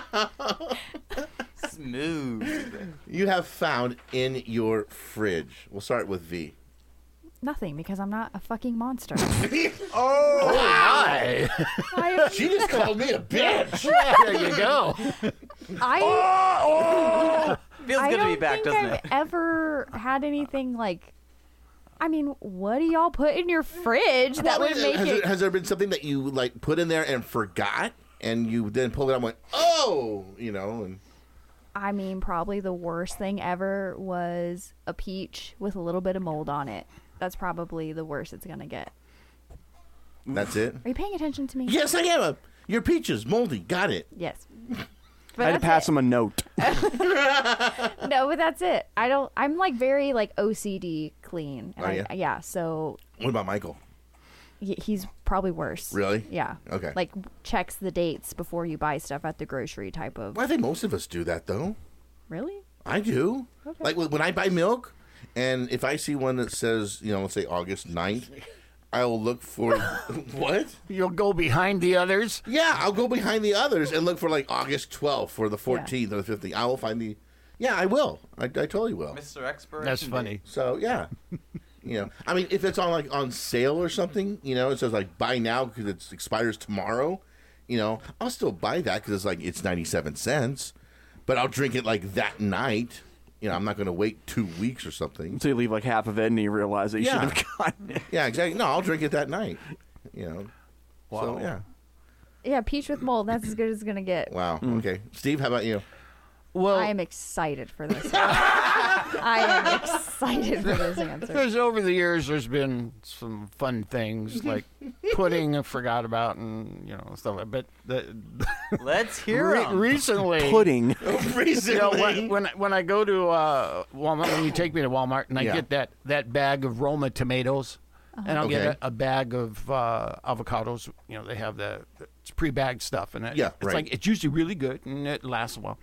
Smooth. you have found in your fridge? We'll start with V. Nothing, because I'm not a fucking monster. Oh, hi. She just called me a bitch. There you go. Feels good to be back, doesn't I've it? ever had anything like. I mean, what do y'all put in your fridge that would make it? Has there been something that you like put in there and forgot, and you then pulled it out and went, oh, you know? And I mean, probably the worst thing ever was a peach with a little bit of mold on it. That's probably the worst it's gonna get. that's it. Are you paying attention to me? Yes, I am. Your peaches, moldy. Got it. Yes. I had to pass him a note. No, but that's it. I'm like very like OCD clean. And Are you? yeah. So What about Michael? he's probably worse. Really? Yeah. Okay. Like checks the dates before you buy stuff at the grocery type of. Well, I think most of us do that, though. Really? I do. Okay. Like when I buy milk, and if I see one that says, you know, let's say August 9th, I will look for what? You'll go behind the others. Yeah, I'll go behind the others and look for like August 12th or the 14th or the 15th. I will find the. Yeah, I will. I totally will. Mr. Expert. That's funny. So yeah, you know, I mean, if it's on like on sale or something, you know, it says like buy now because it expires tomorrow. You know, I'll still buy that because it's like it's 97 cents, but I'll drink it like that night. You know, I'm not going to wait 2 weeks or something. So you leave like half of it and you realize that you Yeah. should have gotten it. Yeah, exactly. No, I'll drink it that night. You know. Wow. So yeah. Yeah, peach with mold. That's as good as it's gonna get. Wow. Okay, Steve, how about you? Well, I am excited for this. I am excited for this answer. because over the years there's been some fun things like pudding I forgot about and you know stuff. But Let's hear 'em. recently, Pudding. Recently. you know, when I go to Walmart, when you take me to Walmart and I Yeah. get that bag of Roma tomatoes, and I'll get Okay. a bag of avocados. You know, they have it's pre-bagged stuff, and Yeah, it's right. like it's usually really good and it lasts a while.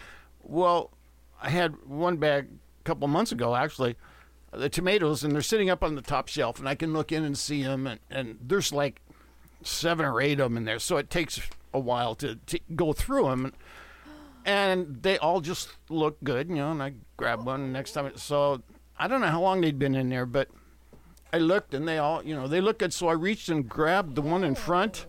Well, I had one bag a couple months ago, actually, the tomatoes, and they're sitting up on the top shelf, and I can look in and see them, and there's like 7 or 8 of them in there, so it takes a while to go through them, and they all just look good, you know, and I grab one next time. So I don't know how long they'd been in there, but I looked, and they all, you know, they look good, so I reached and grabbed the one in front.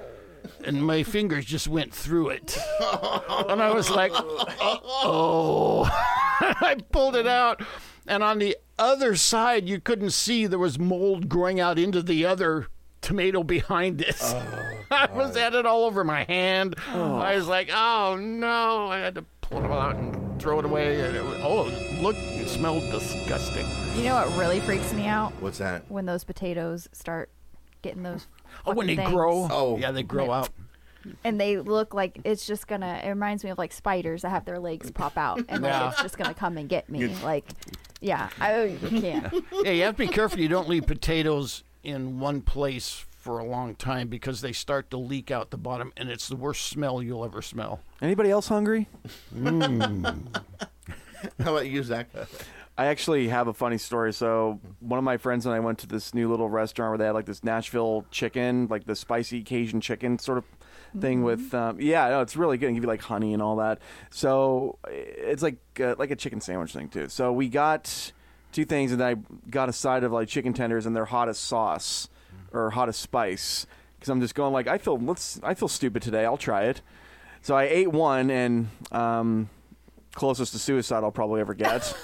And my fingers just went through it. And I was like, oh. I pulled it out. And on the other side, you couldn't see there was mold growing out into the other tomato behind it. I had it all over my hand. I was like, oh no, I had to pull it out and throw it away. And it smelled disgusting. You know what really freaks me out? What's that? When those potatoes start getting those. When they things. grow. Oh. Yeah, they grow out. And they look like it's just gonna. It reminds me of like spiders that have their legs pop out, and then it's just gonna come and get me. Like, yeah, I can't. Yeah, you have to be careful. You don't leave potatoes in one place for a long time because they start to leak out the bottom, and it's the worst smell you'll ever smell. Anybody else hungry? How about you, Zach? I actually have a funny story. So one of my friends and I went to this new little restaurant where they had like this Nashville chicken, like the spicy Cajun chicken sort of thing with, it's really good. And give you like honey and all that. So it's like a chicken sandwich thing too. So we got 2 things, and then I got a side of like chicken tenders and their hottest sauce or hottest spice. Because I'm just going like, I feel stupid today. I'll try it. So I ate one, and closest to suicide I'll probably ever get.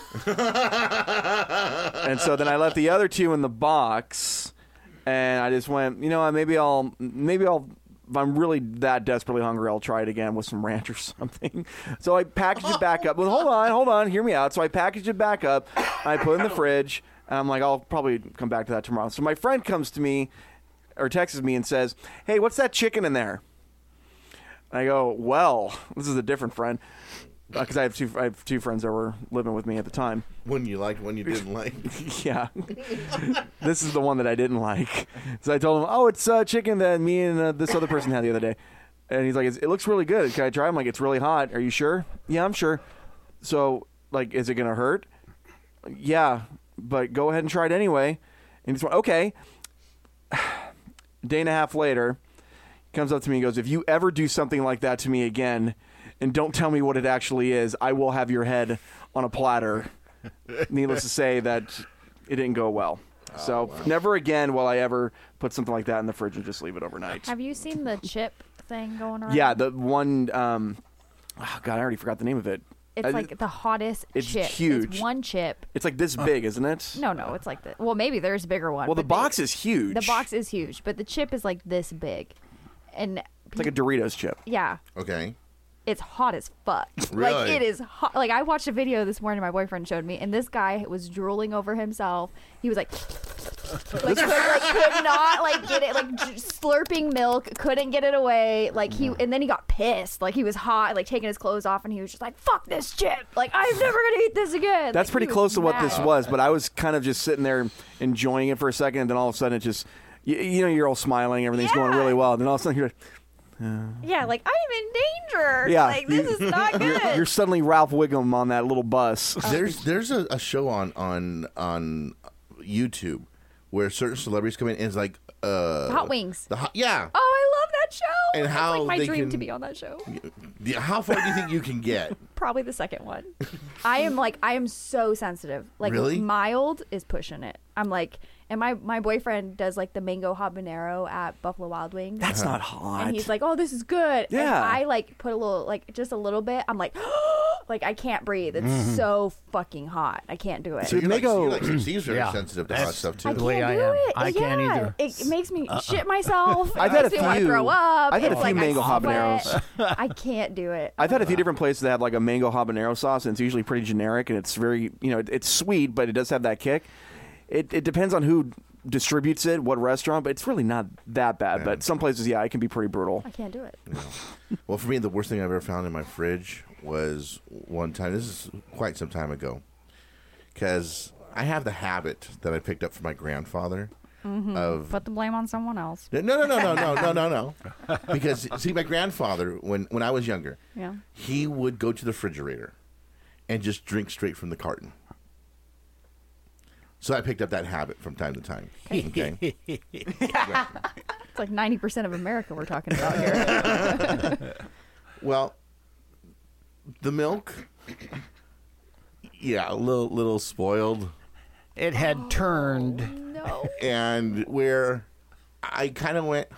And so then I left the other 2 in the box, and I just went, maybe I'll if I'm really that desperately hungry, I'll try it again with some ranch or something. So I packaged it back up. Well, hold on, hear me out. So I packaged it back up, I put it in the fridge, and I'm like, I'll probably come back to that tomorrow. So my friend comes to me, or texts me and says, hey, what's that chicken in there? And I go, well, this is a different friend. Because I have two friends that were living with me at the time. One you liked, one you didn't like. Yeah. This is the one that I didn't like. So I told him, it's chicken that me and this other person had the other day. And he's like, it looks really good. Can I try? I'm like, it's really hot. Are you sure? Yeah, I'm sure. So, like, is it going to hurt? Yeah, but go ahead and try it anyway. And he's like, okay. A day and a half later, he comes up to me and goes, if you ever do something like that to me again, and don't tell me what it actually is, I will have your head on a platter. Needless to say that it didn't go well. So never again will I ever put something like that in the fridge and just leave it overnight. Have you seen the chip thing going around? Yeah, the one, God, I already forgot the name of it. It's like the hottest it's chip. Huge. It's one chip. It's like this big, isn't it? No, it's like the. Well, maybe there's a bigger one. Well, the box is huge. The box is huge, but the chip is like this big, and it's like a Doritos chip. Yeah. Okay. It's hot as fuck. Really? Like, it is hot. Like, I watched a video this morning my boyfriend showed me, and this guy was drooling over himself. He was like could not, like, get it, like, slurping milk, couldn't get it away. Like, and then he got pissed. Like, he was hot, like, taking his clothes off, and he was just like, fuck this chip. Like, I'm never going to eat this again. That's like, pretty close to what this was, but I was kind of just sitting there enjoying it for a second, and then all of a sudden it just, you're all smiling, everything's going really well, and then all of a sudden you're like, yeah, like, I am in danger. Yeah, like, this is not good. You're suddenly Ralph Wiggum on that little bus. There's a show on YouTube where certain celebrities come in and it's like Hot Wings. Yeah. Oh, I love that show. And how it's like my they dream can- to be on that show. How far do you think you can get? Probably the second one. I am so sensitive. Like, Really? mild is pushing it. I'm like, and my boyfriend does like the mango habanero at Buffalo Wild Wings. That's not hot. And he's like, oh, this is good. Yeah. And I like put a little, like just a little bit. I'm like, like I can't breathe. It's so fucking hot. I can't do it. So you're like Steve's very sensitive to hot That's stuff too. I the way can't I do am. it. I can't Yeah. either. It makes me shit myself. I've had a makes me want to few- throw up. I've had a It's few like I mango sweat. habaneros. I can't do it. I've had a few different places that have like a mango habanero sauce, and it's usually pretty generic, and it's very, it's sweet, but it does have that kick. It depends on who distributes it, what restaurant, but it's really not that bad. But some places, it can be pretty brutal. I can't do it. Well, for me, the worst thing I've ever found in my fridge was one time. This is quite some time ago, because I have the habit that I picked up from my grandfather of Put the blame on someone else. no. Because see, my grandfather, when I was younger, Yeah. he would go to the refrigerator and just drink straight from the carton. So I picked up that habit from time to time. Okay. It's like 90% of America we're talking about here. Well, the milk, a little spoiled. It had turned. No. And where I kind of went,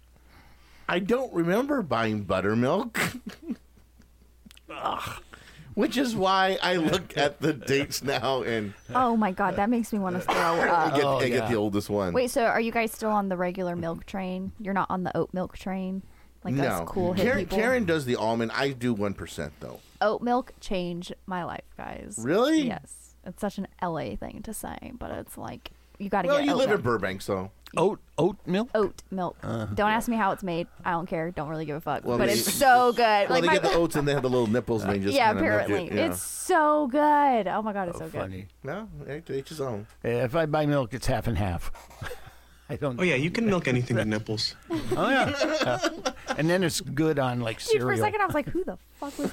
I don't remember buying buttermilk. Which is why I look at the dates now and Oh my god, that makes me want to throw up. I get the oldest one. Wait, so are you guys still on the regular milk train? You're not on the oat milk train? Like no. that's cool hip Karen, people? Karen does the almond. I do 1% though. Oat milk changed my life, guys. Really? Yes. It's such an LA thing to say, but it's like you got to Well, get you oat live in milk. Burbank, so Oat milk? Oat milk. Don't ask me how it's made. I don't care. Don't really give a fuck. Well, but they- it's so good. Well, like they get the oats and they have the little nipples and they just yeah, kinda milk apparently. it, yeah. It's so good. Oh my god, it's so good. Funny. No, to each his own. If I buy milk, it's half and half. I don't. Oh yeah, you can milk anything with nipples. Oh yeah. And then it's good on like Dude, cereal. for a second I was like, who the fuck was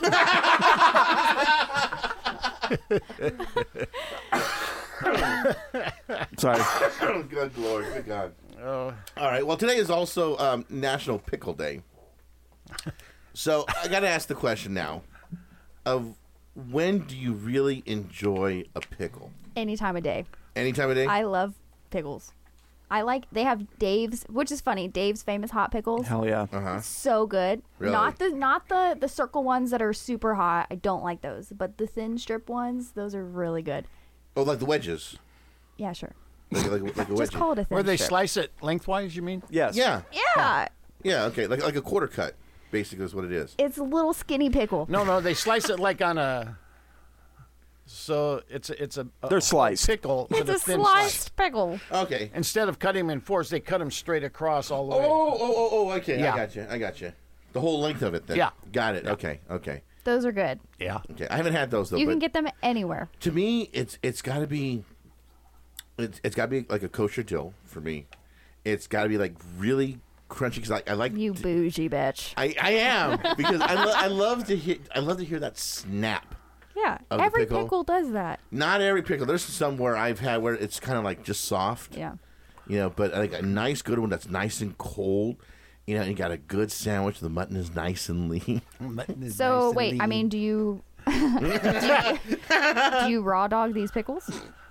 that? Sorry. Good Lord, good God. Oh. All right. Well, today is also National Pickle Day. So I got to ask the question now: of when do you really enjoy a pickle? Any time of day. Any time of day? I love pickles. They have Dave's, which is funny, Dave's famous hot pickles. Hell yeah. Uh-huh. So good. Really? Not the circle ones that are super hot. I don't like those. But the thin strip ones, those are really good. Oh, like the wedges. Yeah, sure. Like a Just wedgie. call it a thin Where they strip. slice it lengthwise, you mean? Yes. Yeah. Yeah. Yeah. Okay. Like a quarter cut, basically, is what it is. It's a little skinny pickle. No, they slice it like on a. So it's a They're sliced. pickle with It's a thin sliced pickle. Okay. Instead of cutting them in fours, they cut them straight across all the way. Oh. Okay. Yeah. I got you. The whole length of it. Then. Yeah. Got it. Okay. Those are good. Yeah. Okay. I haven't had those though. You but can get them anywhere. to me, it's got to be. It's got to be like a kosher dill for me. It's got to be like really crunchy because I like You bougie bitch. I am because I love to hear that snap. Yeah. Of the Every pickle. pickle does that. Not every pickle. There's some where I've had where it's kind of like just soft. Yeah. You know, but like a nice good one that's nice and cold. You know, and you got a good sandwich. The mutton is nice and lean. So wait, I mean, do you do you raw dog these pickles?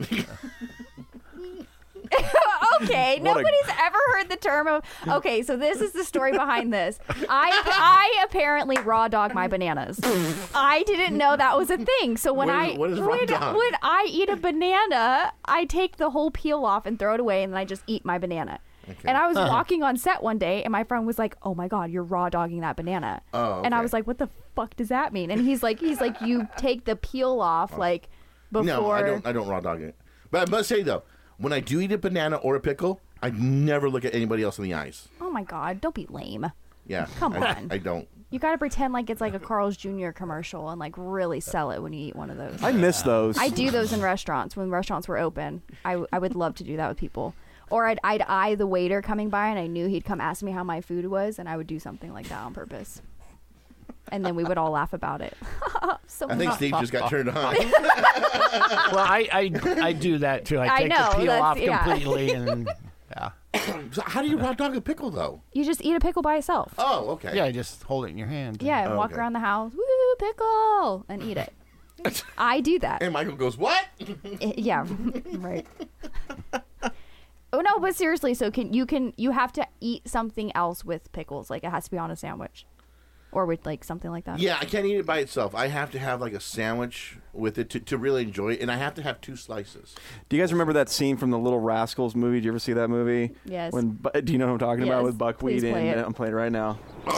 Okay, nobody's ever heard the term of. Okay, so this is the story behind this. I apparently raw dog my bananas. I didn't know that was a thing. So when What is raw dog? when I eat a banana, I take the whole peel off and throw it away, and then I just eat my banana. Okay. And I was walking on set one day, and my friend was like, "Oh my god, you're raw dogging that banana." Oh, And I okay. was like, "What the fuck does that mean?" And he's like, "You take the peel off like before." No, I don't raw dog it. But I must say though, when I do eat a banana or a pickle, I never look at anybody else in the eyes. Oh my god, don't be lame. Yeah. Come on. I don't. You got to pretend like it's like a Carl's Jr. commercial and like really sell it when you eat one of those. I miss those. I do those in restaurants when restaurants were open. I would love to do that with people. Or I'd eye the waiter coming by and I knew he'd come ask me how my food was, and I would do something like that on purpose. And then we would all laugh about it. So I think Steve just got turned on. Well, I do that too. I I take know, the peel that's- off yeah. completely and yeah. So how do you raw dog a pickle though? You just eat a pickle by itself. Oh, okay. Yeah, just hold it in your hand. Yeah, and walk okay. around the house, woo, pickle, and eat it. I do that. And Michael goes, "What?" Yeah, right. Oh no, but seriously, so you have to eat something else with pickles, like it has to be on a sandwich, or with like something like that. Yeah, I can't eat it by itself. I have to have like a sandwich with it to really enjoy it, and I have to have 2 slices. Do you guys remember that scene from the Little Rascals movie? Do you ever see that movie? Yes. Do you know what I'm talking about Yes. with buckwheat? Please play And it. I'm playing it right now.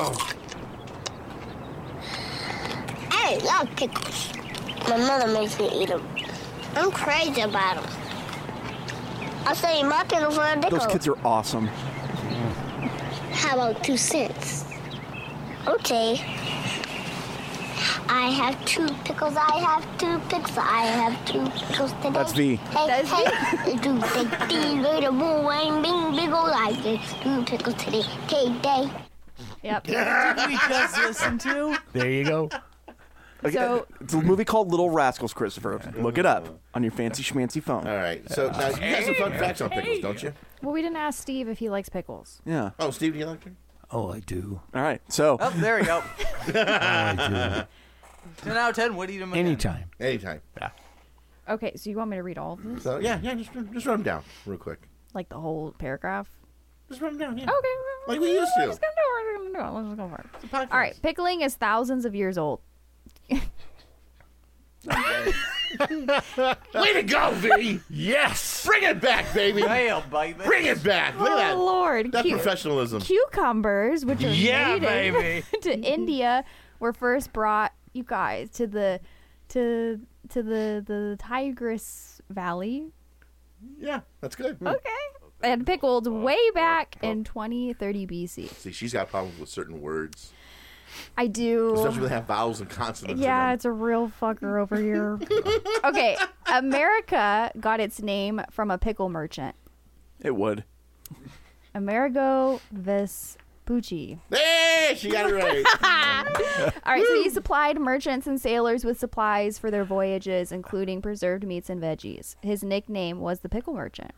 I love pickles. My mother makes me eat them. I'm crazy about them. I'll sell you my pickle for a nickel. Those kids are awesome. How about 2 cents? Okay. I have 2 pickles. I have 2 pickles. I have 2 pickles today. That's V. Hey, That's hey. 2 big little boy and big big old I get 2 pickles today. Day. Yep. Did we just listen to? There you go. So It's a movie called Little Rascals, Christopher. Look it up on your fancy schmancy phone. All right. So now you got some fun facts on pickles, don't you? well, we didn't ask Steve if he likes pickles. Yeah. Oh, Steve, do you like it? Oh, I do. All right. So Oh, there we go. I 10 out of 10 would eat them do. again. Anytime. Anytime. Okay, so you want me to read all of this, So yeah, just run them down real quick. like the whole paragraph? Just run them down. Yeah. Okay. Like we used to. We're just gonna do it. We're gonna do it. Let's just go for it. All right, pickling is thousands of years old. Way to go, V! Yes! Bring it back, baby! Damn, baby. Bring it back! Look at that. Oh, Lord. That's professionalism. Cucumbers, which are Yeah, native baby. to India, were first brought, you guys, to the Tigris Valley. Yeah, that's good. Okay. And pickled way back in 2030 BC. See, she's got problems with certain words. I do. Especially when they have vowels and consonants. Yeah, in it's a real fucker over here. Okay, America got its name from a pickle merchant. It would. Amerigo Vespucci. them. Hey, she got it right. All right, so he supplied merchants and sailors with supplies for their voyages, including preserved meats and veggies. His nickname was the Pickle Merchant.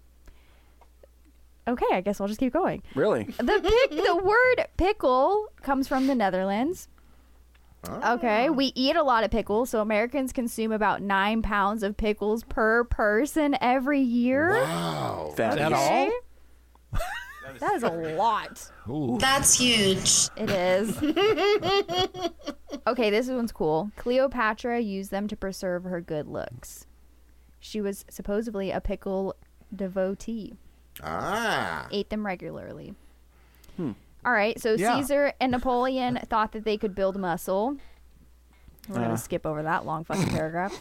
Okay, I guess I'll just keep going. Really? The word pickle comes from the Netherlands. Okay, we eat a lot of pickles, so Americans consume about 9 pounds of pickles per person every year. Wow. Is that Okay. all? That is a lot. Ooh. That's huge. It is. Okay, this one's cool. Cleopatra used them to preserve her good looks. She was supposedly a pickle devotee. Ah. Ate them regularly. All right, so Yeah. Caesar and Napoleon thought that they could build muscle. We're going to skip over that long fucking paragraph.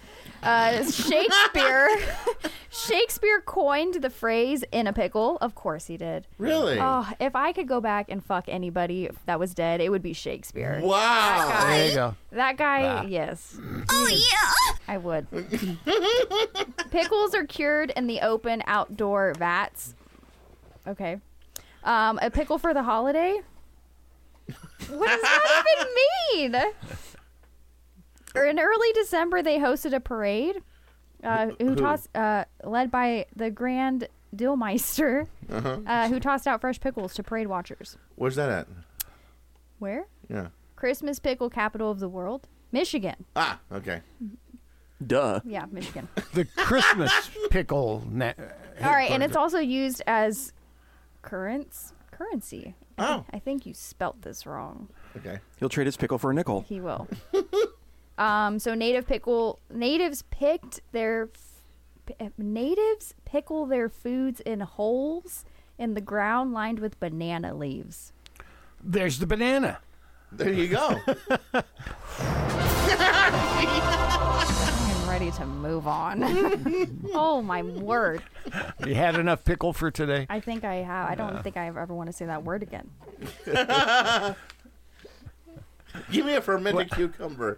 Shakespeare coined the phrase "in a pickle." Of course he did. Really? Oh, if I could go back and fuck anybody that was dead, it would be Shakespeare. Wow. There you go. That guy, yes. Oh, yeah. I would. Pickles are cured in the open outdoor vats. Okay. A pickle for the holiday? What does that even mean? Or in early December, they hosted a parade led by the Grand Dillmeister, who tossed out fresh pickles to parade watchers. Where's that at? Where? Yeah. Christmas pickle capital of the world? Michigan. Ah, okay. Duh. Yeah, Michigan. The Christmas pickle. All right, and it's also used as currency. Oh. I think you spelt this wrong. Okay. He'll trade his pickle for a nickel. He will. So natives pickle their foods in holes in the ground lined with banana leaves. There's the banana. There you go. I'm ready to move on. Oh my word! You had enough pickle for today? I think I have. I don't think I ever want to say that word again. Give me a fermented cucumber.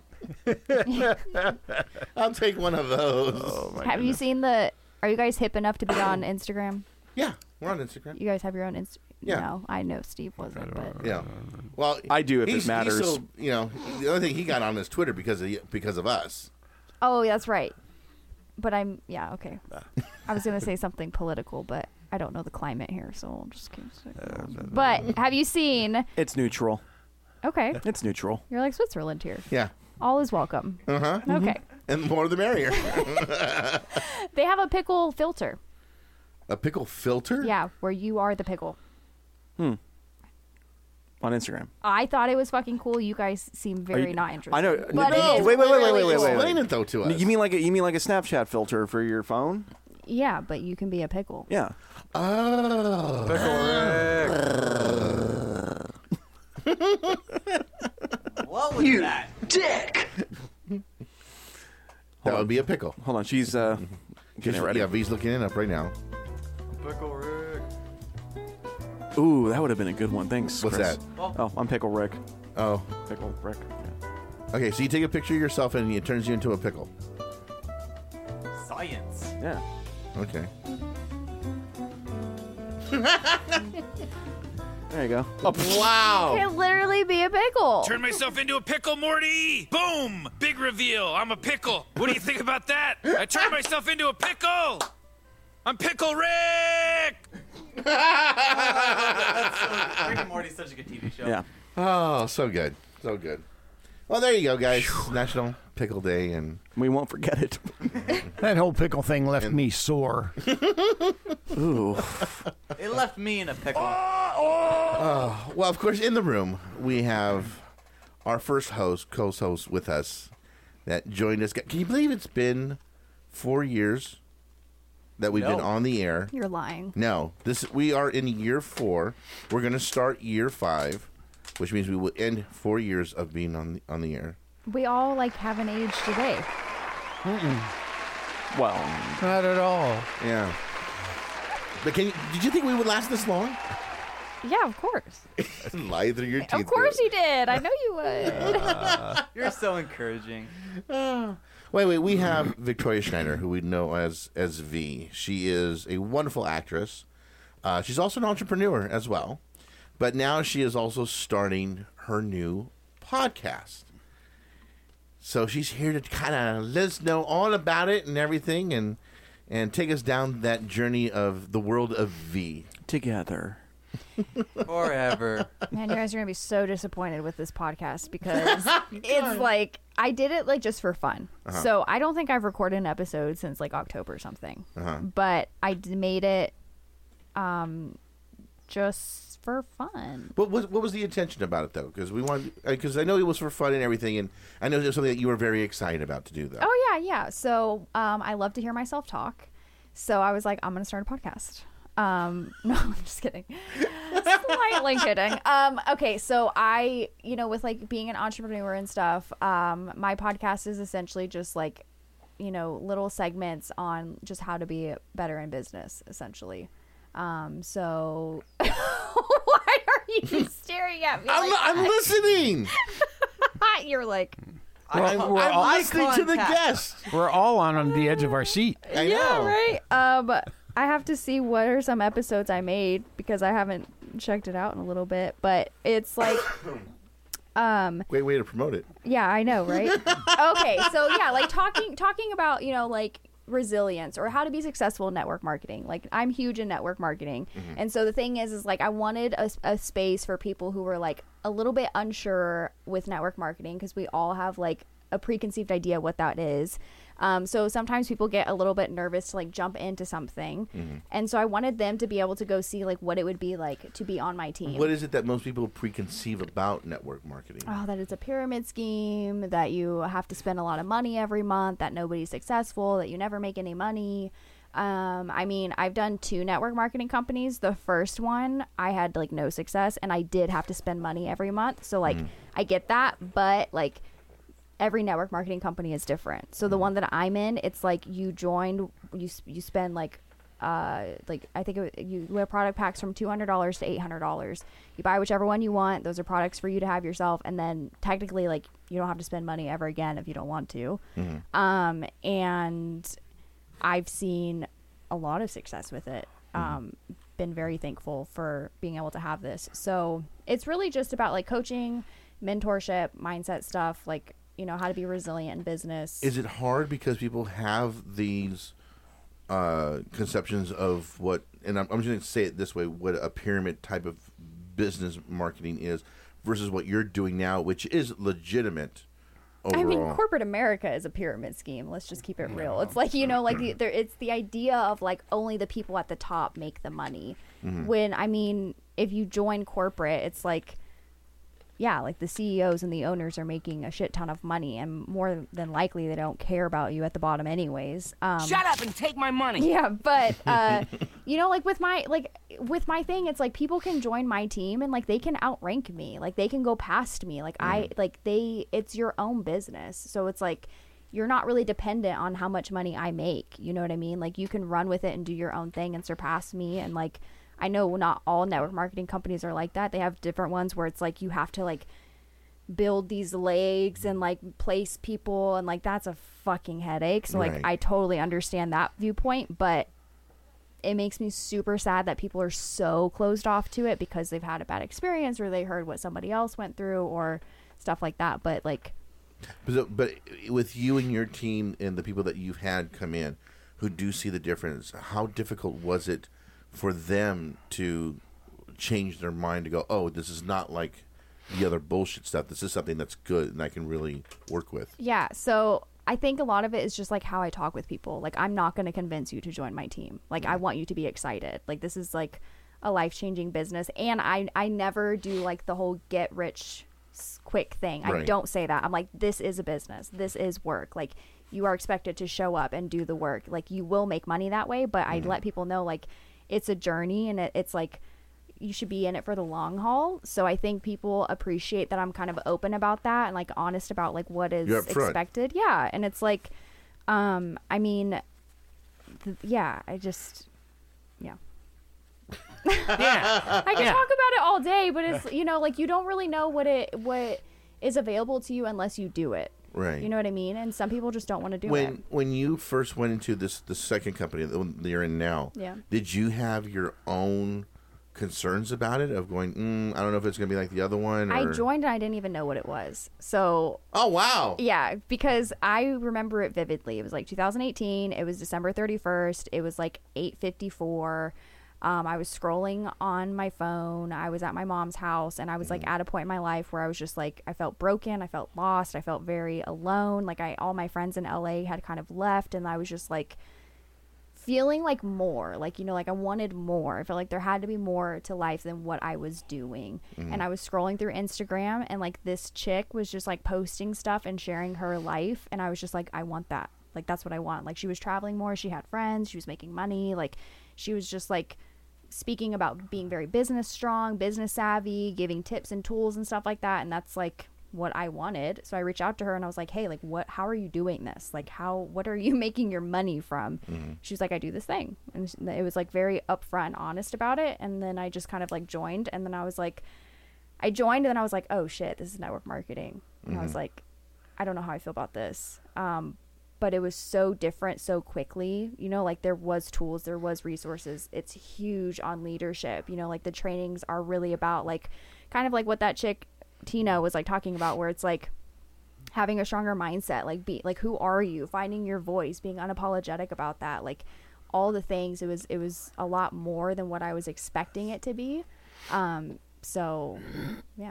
I'll take one of those. Oh, Have you seen the? Are you guys hip enough to be on Instagram? Yeah, we're on Instagram. You guys have your own Instagram? Yeah. No, I know Steve wasn't, but Yeah. Well, I do if it he's matters. still, the only thing he got on is Twitter because of us. oh, that's right. But okay. I was gonna say something political, but I don't know the climate here, so I'll just keep. But have you seen? It's neutral. Okay, It's neutral. you're like Switzerland here. Yeah. All is welcome. Uh-huh. Okay. And the more the merrier. They have a pickle filter. A pickle filter? Yeah, where you are the pickle. On Instagram. I thought it was fucking cool. You guys seem very not interested. I know. But it is. Wait. Explain it though to us. You mean like a Snapchat filter for your phone? Yeah, but you can be a pickle. Yeah. What was that? Dick. That would be a pickle. Hold on, she's getting it ready. Yeah, V's looking it up right now. Pickle Rick. Ooh, that would have been a good one. Thanks. What's Chris. that? Oh, I'm Pickle Rick. Oh. Pickle Rick. Yeah. Okay, so you take a picture of yourself and it turns you into a pickle. Science. Yeah. Okay. There you go. Wow. Can literally be a pickle. Turn myself into a pickle, Morty! Boom! Big reveal. I'm a pickle. What do you think about that? I turned myself into a pickle! I'm Pickle Rick! Rick and Morty's such a good TV show. Yeah. Oh, so good. So good. Well, there you go, guys. National Pickle Day, and we won't forget it. That whole pickle thing left me sore. Ooh. It left me in a pickle. well, of course, in the room, we have our first co-host with us, that joined us. Can you believe it's been 4 years that we've been on the air? You're lying. No, we are in year 4. We're going to start year 5, which means we will end 4 years of being on the air. We all like haven't aged today. Well, not at all. Yeah. But did you think we would last this long? Yeah, of course. Lie through your teeth. Of course you did. I know you would. You're so encouraging. Wait. We have Victoria Schneider, who we know as V. She is a wonderful actress. She's also an entrepreneur as well. But now she is also starting her new podcast. So she's here to kind of let us know all about it and everything and take us down that journey of the world of V. Together. Forever. Man, you guys are going to be so disappointed with this podcast because it's like, I did it like just for fun. Uh-huh. So I don't think I've recorded an episode since like October or something. Uh-huh. But I made it just for fun. What was the intention about it, though? Because I know it was for fun and everything, and I know it was something that you were very excited about to do, though. Oh, yeah. So I love to hear myself talk. So I was like, I'm going to start a podcast. No, I'm just kidding. Slightly kidding. Okay, so I, with like being an entrepreneur and stuff, my podcast is essentially just like, little segments on just how to be better in business, essentially. So why are you staring at me? I'm listening. You're like, I'm listening to the guest. We're all on the edge of our seat. I know. Yeah, right. I have to see what are some episodes I made because I haven't checked it out in a little bit. But it's like, Great way to promote it. Yeah, I know, right? Okay, so yeah, like talking about like resilience or how to be successful in network marketing. Like I'm huge in network marketing, and so the thing is like I wanted a space for people who were like a little bit unsure with network marketing because we all have like a preconceived idea what that is. So sometimes people get a little bit nervous to like jump into something. And so I wanted them to be able to go see like what it would be like to be on my team. What is it that most people preconceive about network marketing? Oh, that it's a pyramid scheme, that you have to spend a lot of money every month, that nobody's successful, that you never make any money. I mean, I've done 2 network marketing companies. The first one, I had like no success and I did have to spend money every month. So like I get that, but like every network marketing company is different. So the one that I'm in, it's like you joined, you spend like I think you wear product packs from $200 to $800. You buy whichever one you want. Those are products for you to have yourself, and then technically like you don't have to spend money ever again if you don't want to. And I've seen a lot of success with it. Been very thankful for being able to have this. So it's really just about like coaching, mentorship, mindset stuff, like how to be resilient in business. Is it hard because people have these conceptions of what, and I'm just going to say it this way, what a pyramid type of business marketing is versus what you're doing now, which is legitimate overall? I mean, corporate America is a pyramid scheme. Let's just keep it real. It's like, it's the idea of like only the people at the top make the money. When, I mean, if you join corporate, it's like, yeah, like the CEOs and the owners are making a shit ton of money, and more than likely they don't care about you at the bottom anyways. Shut up and take my money. Yeah, but like with my thing, it's like people can join my team and like they can outrank me, like they can go past me, like it's your own business, so it's like you're not really dependent on how much money I make. You know what I mean? Like you can run with it and do your own thing and surpass me, and like. I know not all network marketing companies are like that. They have different ones where it's like you have to like build these legs and like place people, and like that's a fucking headache. So like I totally understand that viewpoint, but it makes me super sad that people are so closed off to it because they've had a bad experience or they heard what somebody else went through or stuff like that. But like, but with you and your team and the people that you've had come in who do see the difference, how difficult was it for them to change their mind to go, oh, this is not like the other bullshit stuff. This is something that's good and I can really work with. Yeah. So I think a lot of it is just like how I talk with people. Like I'm not going to convince you to join my team. Like I want you to be excited. Like this is like a life-changing business. And I never do like the whole get rich quick thing. I Right. don't say that. I'm like, this is a business. This is work. Like, you are expected to show up and do the work. Like, you will make money that way, but I let people know, like, it's a journey, and it's like, you should be in it for the long haul. So I think people appreciate that I'm kind of open about that and like honest about like what is You're upfront. expected. Yeah. And it's like, I mean, yeah, I just, yeah. Yeah. I can talk about it all day, but it's, you know, like you don't really know what is available to you unless you do it. Right. You know what I mean? And some people just don't want to do it. When you first went into the second company that you're in now, Yeah. did you have your own concerns about it of going, I don't know if it's going to be like the other one? Or... I joined and I didn't even know what it was. So. Oh, wow. Yeah, because I remember it vividly. It was like 2018. It was December 31st. It was like 8:54. I was scrolling on my phone. I was at my mom's house, and I was like at a point in my life where I was just like, I felt broken. I felt lost. I felt very alone. Like all my friends in LA had kind of left, and I was just like feeling like more, like, you know, like I wanted more. I felt like there had to be more to life than what I was doing. And I was scrolling through Instagram, and like this chick was just like posting stuff and sharing her life, and I was just like, I want that. Like, that's what I want. Like, she was traveling more. She had friends. She was making money. Like, she was just like speaking about being very business strong, business savvy, giving tips and tools and stuff like that. And that's like what I wanted. So I reached out to her and I was like, hey, like, how are you doing this? Like, what are you making your money from? She was like, I do this thing. And it was like very upfront and honest about it. And then I just kind of like joined, and then I was like, and then I was like, oh shit, this is network marketing. And I was like, I don't know how I feel about this. But it was so different so quickly, you know, like there was tools, there was resources. It's huge on leadership, you know, like the trainings are really about like kind of like what that chick Tina was like talking about, where it's like having a stronger mindset, like who are you, finding your voice, being unapologetic about that, like all the things. It was a lot more than what I was expecting it to be. So yeah.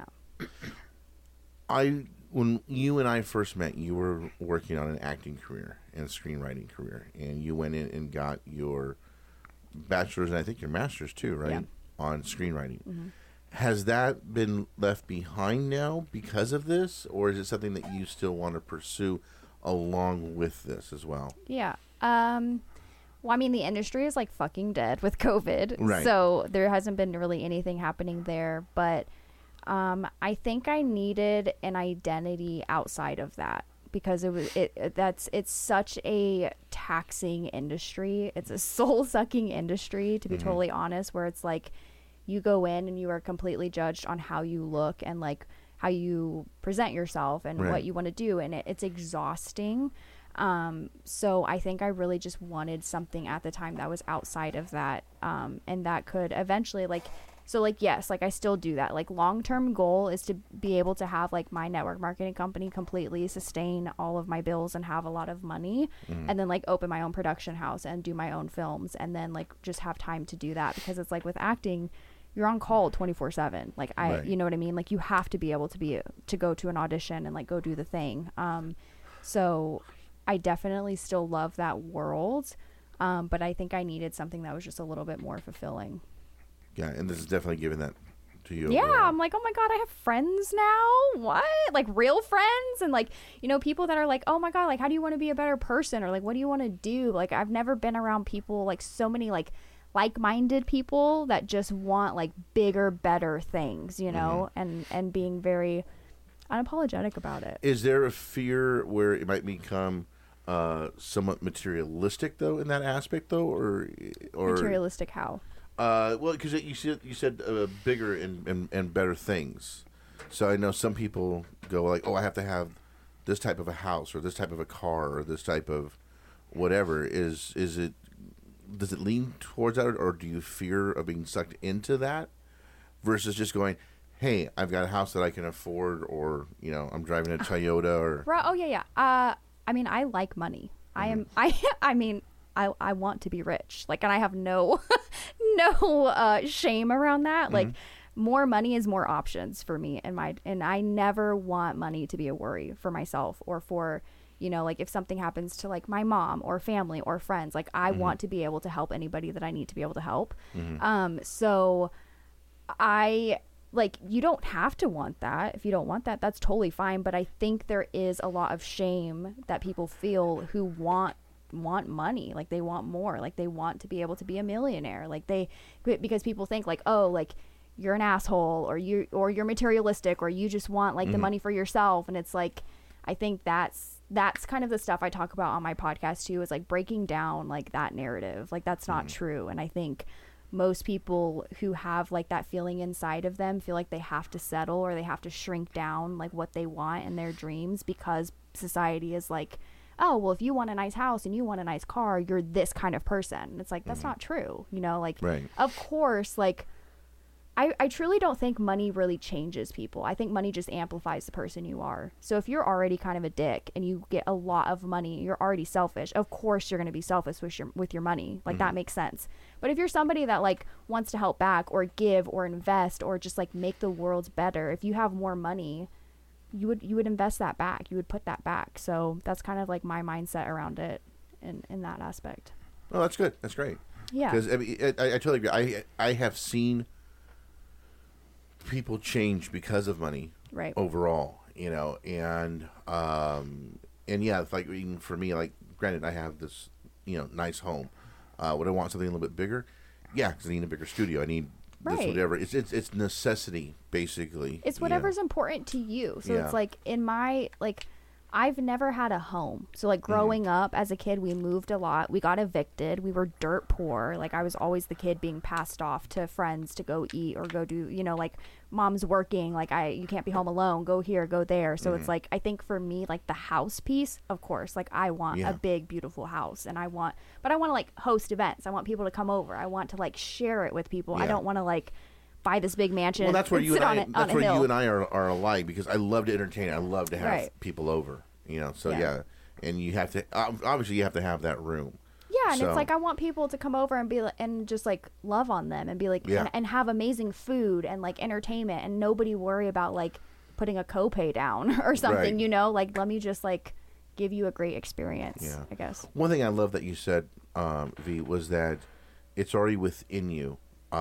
When you and I first met, you were working on an acting career and a screenwriting career, and you went in and got your bachelor's and I think your master's too, right? Yeah. On screenwriting. Has that been left behind now because of this, or is it something that you still want to pursue along with this as well? Yeah. Well, I mean, the industry is like fucking dead with COVID, right. So there hasn't been really anything happening there, but I think I needed an identity outside of that, because it's such a taxing industry. It's a soul sucking industry, to be totally honest, where it's like you go in and you are completely judged on how you look and like how you present yourself and what you want to do. And it's exhausting. So I think I really just wanted something at the time that was outside of that. And that could eventually yes, like I still do that. Like long-term goal is to be able to have like my network marketing company completely sustain all of my bills and have a lot of money, and then like open my own production house and do my own films, and then like just have time to do that, because it's like with acting, you're on call 24/7. Like you know what I mean? Like you have to be able to go to an audition and like go do the thing. So I definitely still love that world. But I think I needed something that was just a little bit more fulfilling. Yeah, and this is definitely giving that to you. Yeah, overall. I'm like, oh my God, I have friends now? What? Like real friends? And like, you know, people that are like, oh my God, like how do you want to be a better person? Or like, what do you want to do? Like I've never been around people, like so many like-minded people that just want like bigger, better things, you know, and being very unapologetic about it. Is there a fear where it might become somewhat materialistic though in that aspect though, or materialistic how? Well, because you said bigger and better things. So I know some people go like, oh, I have to have this type of a house or this type of a car or this type of whatever. Does it lean towards that, or do you fear of being sucked into that versus just going, hey, I've got a house that I can afford, or you know, I'm driving a Toyota or Oh yeah. I mean, I like money. I mean, I want to be rich. Like, and I have no shame around that. Like, more money is more options for me, and I never want money to be a worry for myself or for, you know, like if something happens to like my mom or family or friends, like I want to be able to help anybody that I need to be able to help. So like, you don't have to want that. If you don't want that, that's totally fine. But I think there is a lot of shame that people feel who want money. Like, they want more. Like, they want to be able to be a millionaire. Like, because people think like, oh, like, you're an asshole, or you're materialistic, or you just want like the money for yourself. And it's like, I think that's kind of the stuff I talk about on my podcast too, is like breaking down like that narrative. Like, that's not true. And I think most people who have like that feeling inside of them feel like they have to settle, or they have to shrink down like what they want in their dreams, because society is like, oh, well, if you want a nice house and you want a nice car, you're this kind of person. And it's like, that's not true. You know, like, of course, like, I truly don't think money really changes people. I think money just amplifies the person you are. So if you're already kind of a dick and you get a lot of money, you're already selfish. Of course you're going to be selfish with your money. Like, that makes sense. But if you're somebody that like wants to help back, or give, or invest, or just like make the world better, if you have more money, you would invest that back. You would put that back. So that's kind of like my mindset around it in that aspect. Oh, that's good. That's great. Yeah. Because I mean, I totally agree. I have seen people change because of money, right? Overall, you know, and yeah, it's like, even for me, like, granted, I have this, you know, nice home. Would I want something a little bit bigger? Yeah, because I need a bigger studio. I need this, whatever. It's necessity, basically. It's whatever's important to you. So it's like, in my, like, I've never had a home. So like, growing up as a kid, we moved a lot. We got evicted. We were dirt poor. Like, I was always the kid being passed off to friends to go eat or go do, you know, like, mom's working. Like, you can't be home alone. Go here, go there. So it's like, I think for me, like, the house piece, of course, like, I want a big, beautiful house, and I want to like host events. I want people to come over. I want to like share it with people. I don't want to like buy this big mansion. Well, that's where you and I. That's where hill. you and I are alike, because I love to entertain. I love to have people over. You know, so and you have to obviously you have to have that room. Yeah, and it's like, I want people to come over and be like, and just like love on them and be like, and have amazing food and like entertainment, and nobody worry about like putting a copay down or something. You know, like, let me just like give you a great experience. Yeah. I guess. One thing I love that you said, V, was that it's already within you.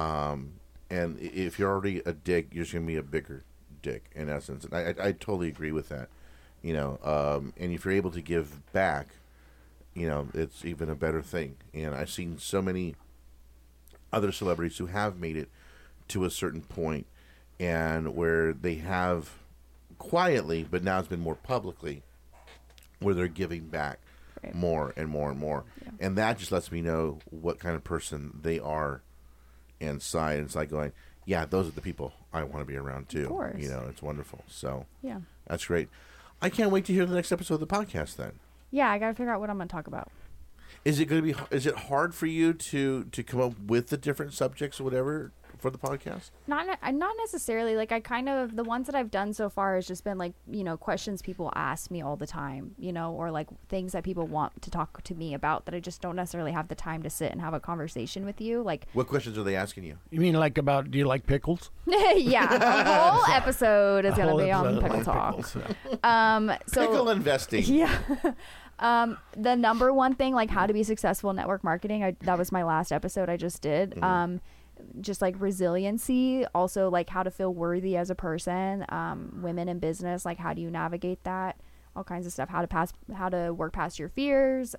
And if you're already a dick, you're just going to be a bigger dick, in essence. And I totally agree with that. You know, and if you're able to give back, you know, it's even a better thing. And I've seen so many other celebrities who have made it to a certain point, and where they have quietly, but now it's been more publicly, where they're giving back more and more and more. Yeah. And that just lets me know what kind of person they are inside. It's like going, yeah, those are the people I want to be around too. Of course. You know, it's wonderful. So yeah, that's great. I can't wait to hear the next episode of the podcast then. Yeah, I got to figure out what I'm going to talk about. Is it going to be? Is it hard for you to come up with the different subjects or whatever for the podcast? Not necessarily. Like, I kind of, the ones that I've done so far has just been like, you know, questions people ask me all the time, you know, or like things that people want to talk to me about that I just don't necessarily have the time to sit and have a conversation with you. Like, what questions are they asking you? You mean like about, do you like pickles? Yeah, a whole episode is going to be on pickle talk. So pickle investing. Yeah. The number one thing, like how to be successful in network marketing, that was my last episode I just did. Just like resiliency, also like how to feel worthy as a person, women in business, like how do you navigate that, all kinds of stuff, how to work past your fears,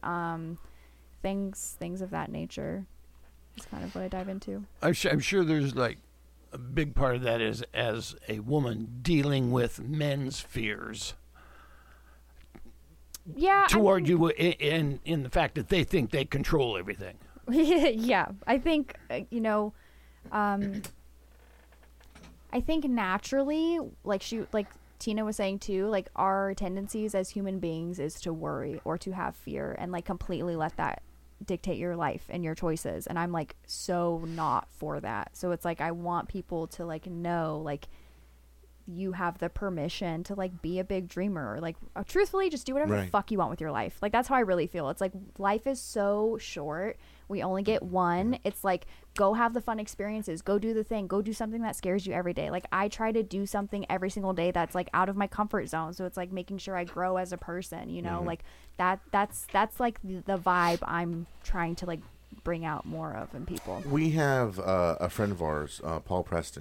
things of that nature. It's kind of what I dive into. I'm sure there's like a big part of that is, as a woman, dealing with men's fears. Yeah, toward you in the fact that they think they control everything. Yeah, I think you know, I think naturally, like Tina was saying too, like our tendencies as human beings is to worry or to have fear and like completely let that dictate your life and your choices. And I'm like so not for that. So it's like I want people to like know like you have the permission to like be a big dreamer, or like truthfully just do whatever the fuck you want with your life. Like that's how I really feel. It's like life is so short. We only get one. It's like go have the fun experiences, go do the thing, go do something that scares you every day. Like I try to do something every single day that's like out of my comfort zone. So it's like making sure I grow as a person, you know, like that's like the vibe I'm trying to like bring out more of in people. We have a friend of ours, Paul Preston,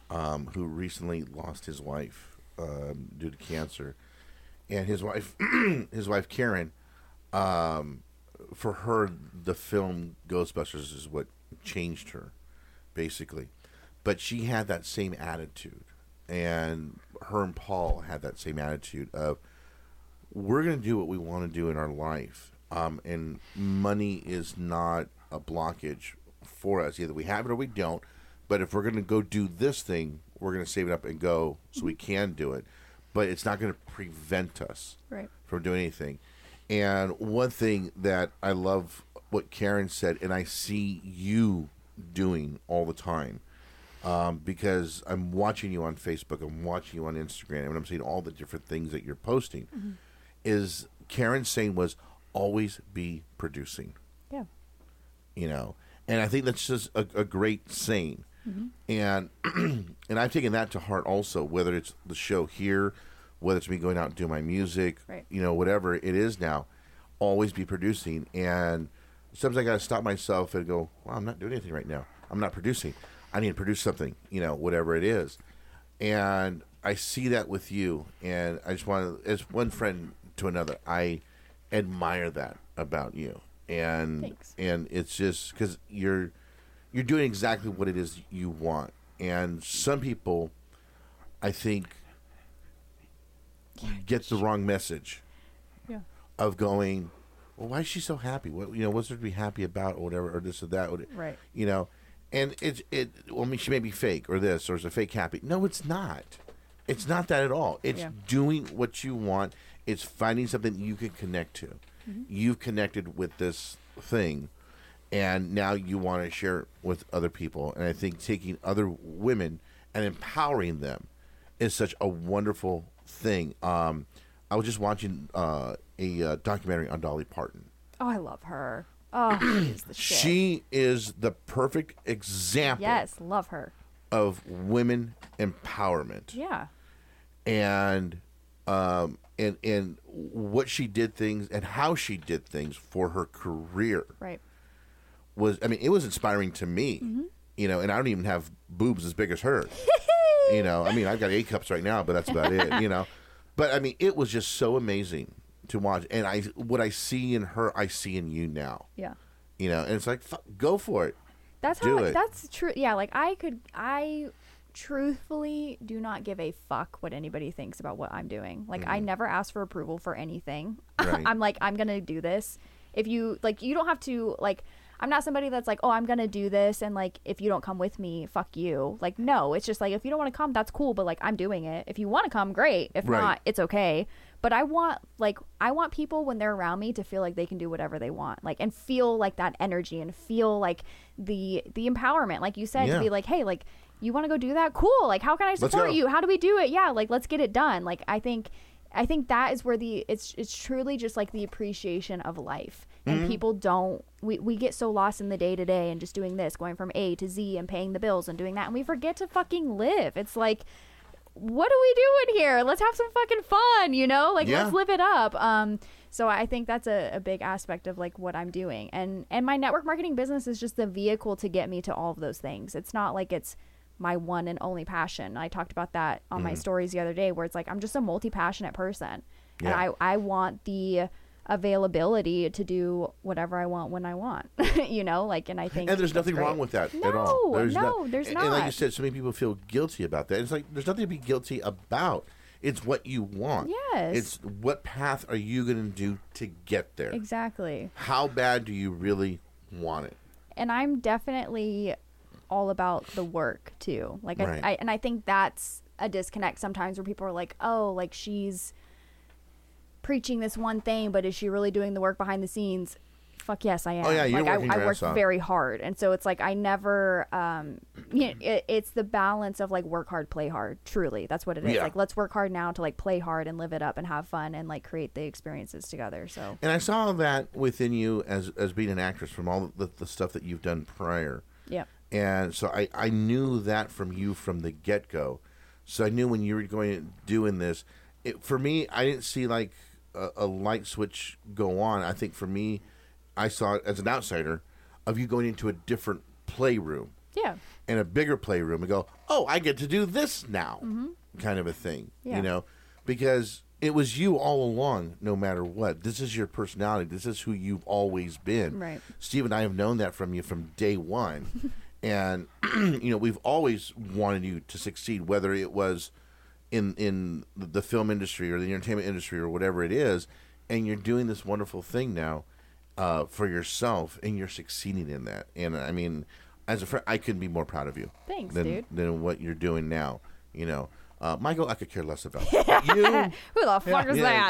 who recently lost his wife due to cancer, and his wife, Karen, for her, the film Ghostbusters is what changed her, basically. But she had that same attitude, and her and Paul had that same attitude of, we're going to do what we want to do in our life, and money is not a blockage for us. Either we have it or we don't, but if we're going to go do this thing, we're going to save it up and go so we can do it. But it's not going to prevent us from doing anything. And one thing that I love what Karen said, and I see you doing all the time, because I'm watching you on Facebook, I'm watching you on Instagram, and I'm seeing all the different things that you're posting, is Karen's saying was always be producing. Yeah. You know, and I think that's just a great saying. And and I've taken that to heart also, whether it's the show here, whether it's me going out and doing my music, you know, whatever it is now, always be producing. And sometimes I got to stop myself and go, well, I'm not doing anything right now. I'm not producing. I need to produce something, you know, whatever it is. And I see that with you. And I just want to, as one friend to another, I admire that about you. And Thanks. And it's just because you're doing exactly what it is you want. And some people, I think, get the wrong message of going, well, why is she so happy? What, you know, what's there to be happy about, or whatever, or this or that, right? You know, and well, I mean, she may be fake, or this, or is a fake happy. No, it's not. It's not that at all. It's doing what you want. It's finding something you can connect to. You've connected with this thing, and now you want to share it with other people. And I think taking other women and empowering them is such a wonderful thing. I was just watching a documentary on Dolly Parton. Oh, I love her. Oh, she's the shit. She is the perfect example. Yes, love her. Of women empowerment. Yeah. And what she did things and how she did things for her career. Right. Was, I mean, it was inspiring to me. You know, and I don't even have boobs as big as hers. You know, I mean, I've got A cups right now, but that's about it, you know. But, I mean, it was just so amazing to watch. And what I see in her, I see in you now. Yeah. You know, and it's like, go for it. That's Do how, it. that's true. Yeah, like I truthfully do not give a fuck what anybody thinks about what I'm doing. Like, I never ask for approval for anything. Right. I'm like, I'm going to do this. If you, like, you don't have to, like, I'm not somebody that's like, oh, I'm going to do this, and, like, if you don't come with me, fuck you. Like, no, it's just like, if you don't want to come, that's cool, but, like, I'm doing it. If you want to come, great. If not, it's okay. But I want people when they're around me to feel like they can do whatever they want, like, and feel like that energy and feel like the empowerment, like you said, to be like, hey, like, you want to go do that? Cool. Like, how can I support you? How do we do it? Yeah. Like, let's get it done. Like, I think that is where it's truly just like the appreciation of life. And people don't, we get so lost in the day to day and just doing this, going from A to Z and paying the bills and doing that. And we forget to fucking live. It's like, what are we doing here? Let's have some fucking fun, you know? Like, let's live it up. So I think that's a big aspect of like what I'm doing. And my network marketing business is just the vehicle to get me to all of those things. It's not like it's my one and only passion. I talked about that on my stories the other day, where it's like, I'm just a multi-passionate person. And I want the availability to do whatever I want when I want, you know, like, and I think, and there's nothing wrong with that at all. There's not. And like you said, so many people feel guilty about that. It's like, there's nothing to be guilty about. It's what you want. Yes. It's what path are you going to do to get there? Exactly. How bad do you really want it? And I'm definitely all about the work too. Like, I think that's a disconnect sometimes, where people are like, oh, like, she's preaching this one thing, but is she really doing the work behind the scenes? Fuck yes, I am. Oh yeah, you're like, I work very hard, and so it's like I never. You know, it's the balance of like work hard, play hard. Truly, that's what it is. Yeah. Like, let's work hard now to like play hard and live it up and have fun and like create the experiences together. So. And I saw that within you as being an actress from all the stuff that you've done prior. Yeah. And so I knew that from you from the get go. So I knew when you were going doing this. For me, I didn't see like a light switch go on. I think for me, I saw it as an outsider of you going into a different playroom. Yeah. in a bigger playroom and go, oh, I get to do this now, kind of a thing, Yeah. you know, because it was you all along, no matter what. This is your personality. This is who you've always been. Right. Steve and I have known that from you from day one. And, you know, we've always wanted you to succeed, whether it was in the film industry or the entertainment industry or whatever it is. And you're doing this wonderful thing now for yourself, and you're succeeding in that. And, I mean, as a friend, I couldn't be more proud of you. Thanks, than, dude. Than what you're doing now, you know. Michael, I could care less about. Who the fuck is that?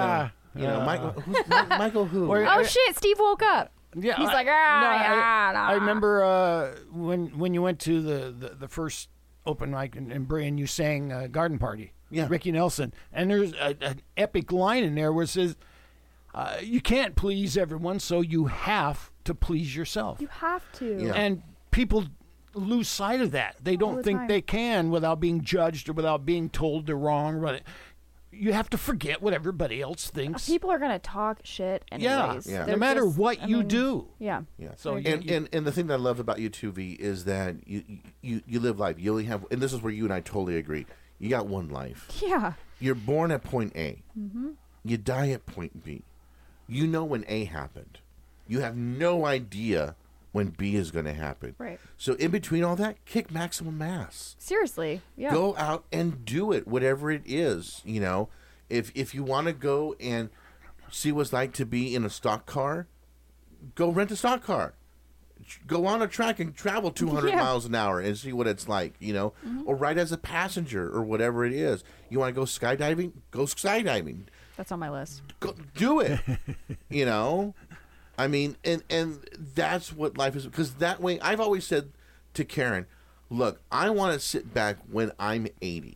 Michael who? Oh shit! Steve woke up. Yeah, he's like, I remember when you went to the first open mic and Brian, you sang Garden Party. Yeah, Ricky Nelson, and there's an epic line in there where it says, "You can't please everyone, so you have to please yourself." You have to. Yeah. And people lose sight of that. They don't the think time. they can without being judged or without being told they're wrong. But you have to forget what everybody else thinks. People are gonna talk shit anyways. Yeah. They're No matter just- what I you mean, do. Yeah. Yeah. So and the thing that I love about you too, V, is that you live life. You only have, and this is where you and I totally agree. You got one life. Yeah. You're born at point A. Mm-hmm. You die at point B. You know when A happened. You have no idea when B is going to happen. Right. So in between all that, kick maximum mass. Seriously. Yeah. Go out and do it, whatever it is. You know, if you want to go and see what it's like to be in a stock car, go rent a stock car. Go on a track and travel 200 miles an hour and see what it's like, you know, or ride as a passenger or whatever it is. You want to go skydiving? Go skydiving. That's on my list. Go, do it. You know, I mean, and that's what life is, because that way, I've always said to Karen, look, I want to sit back when I'm 80,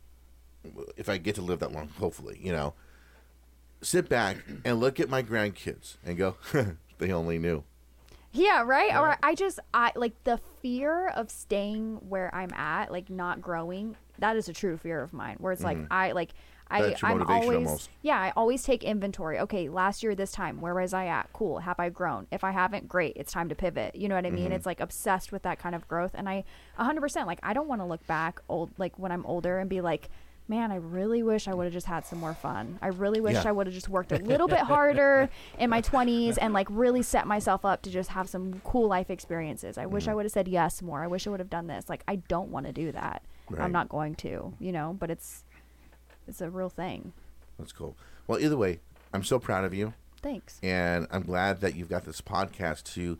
if I get to live that long, hopefully, you know, sit back and look at my grandkids and go, they only knew. Yeah, right? Or I like the fear of staying where I'm at, like not growing. That is a true fear of mine, where it's like That's your I'm motivation always almost. I always take inventory. Okay, last year this time, where was I at? Cool. Have I grown? If I haven't, great. It's time to pivot. You know what I mean? It's like obsessed with that kind of growth, and I 100% like I don't want to look back when I'm older and be like, man, I really wish I would have just had some more fun. I really wish I would have just worked a little bit harder in my 20s and like really set myself up to just have some cool life experiences. I wish I would have said yes more. I wish I would have done this. Like, I don't want to do that. Right. I'm not going to, you know, but it's a real thing. That's cool. Well, either way, I'm so proud of you. Thanks. And I'm glad that you've got this podcast to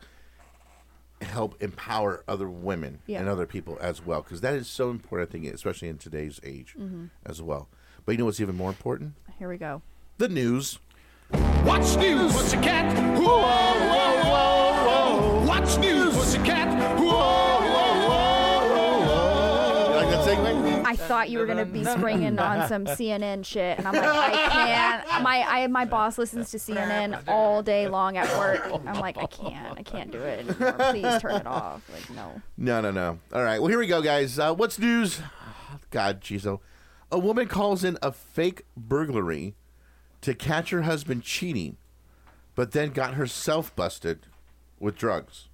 help empower other women and other people as well, because that is so important, I think, especially in today's age as well. But you know what's even more important? Here we go. The news. What's news, pussycat? Whoa, whoa, whoa, whoa. What's news, pussycat? Whoa, whoa, whoa, whoa. You like that segue? I thought you were going to be springing on some CNN shit, and I'm like, I can't. My boss listens to CNN all day long at work. I'm like, I can't do it anymore. Please turn it off. Like, no. No. All right. Well, here we go, guys. What's news? God, jeez. A woman calls in a fake burglary to catch her husband cheating, but then got herself busted with drugs.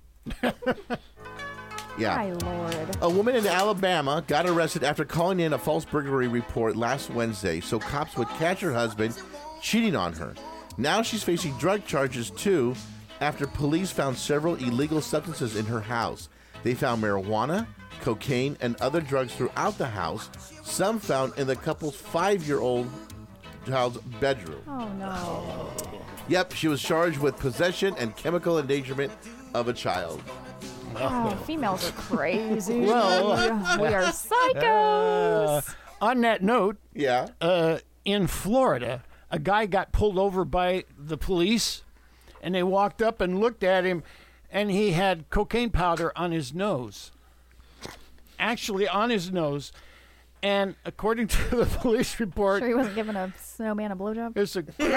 Yeah. My Lord. A woman in Alabama got arrested after calling in a false burglary report last Wednesday so cops would catch her husband cheating on her. Now she's facing drug charges, too, after police found several illegal substances in her house. They found marijuana, cocaine, and other drugs throughout the house, some found in the couple's 5-year-old child's bedroom. Oh, no. Yep, she was charged with possession and chemical endangerment of a child. Oh, females are crazy. Well, we are psychos. On that note, yeah, in Florida, a guy got pulled over by the police, and they walked up and looked at him, and he had cocaine powder on his nose. Actually, on his nose. And according to the police report... Sure he wasn't giving a snowman a blowjob? It's a quote.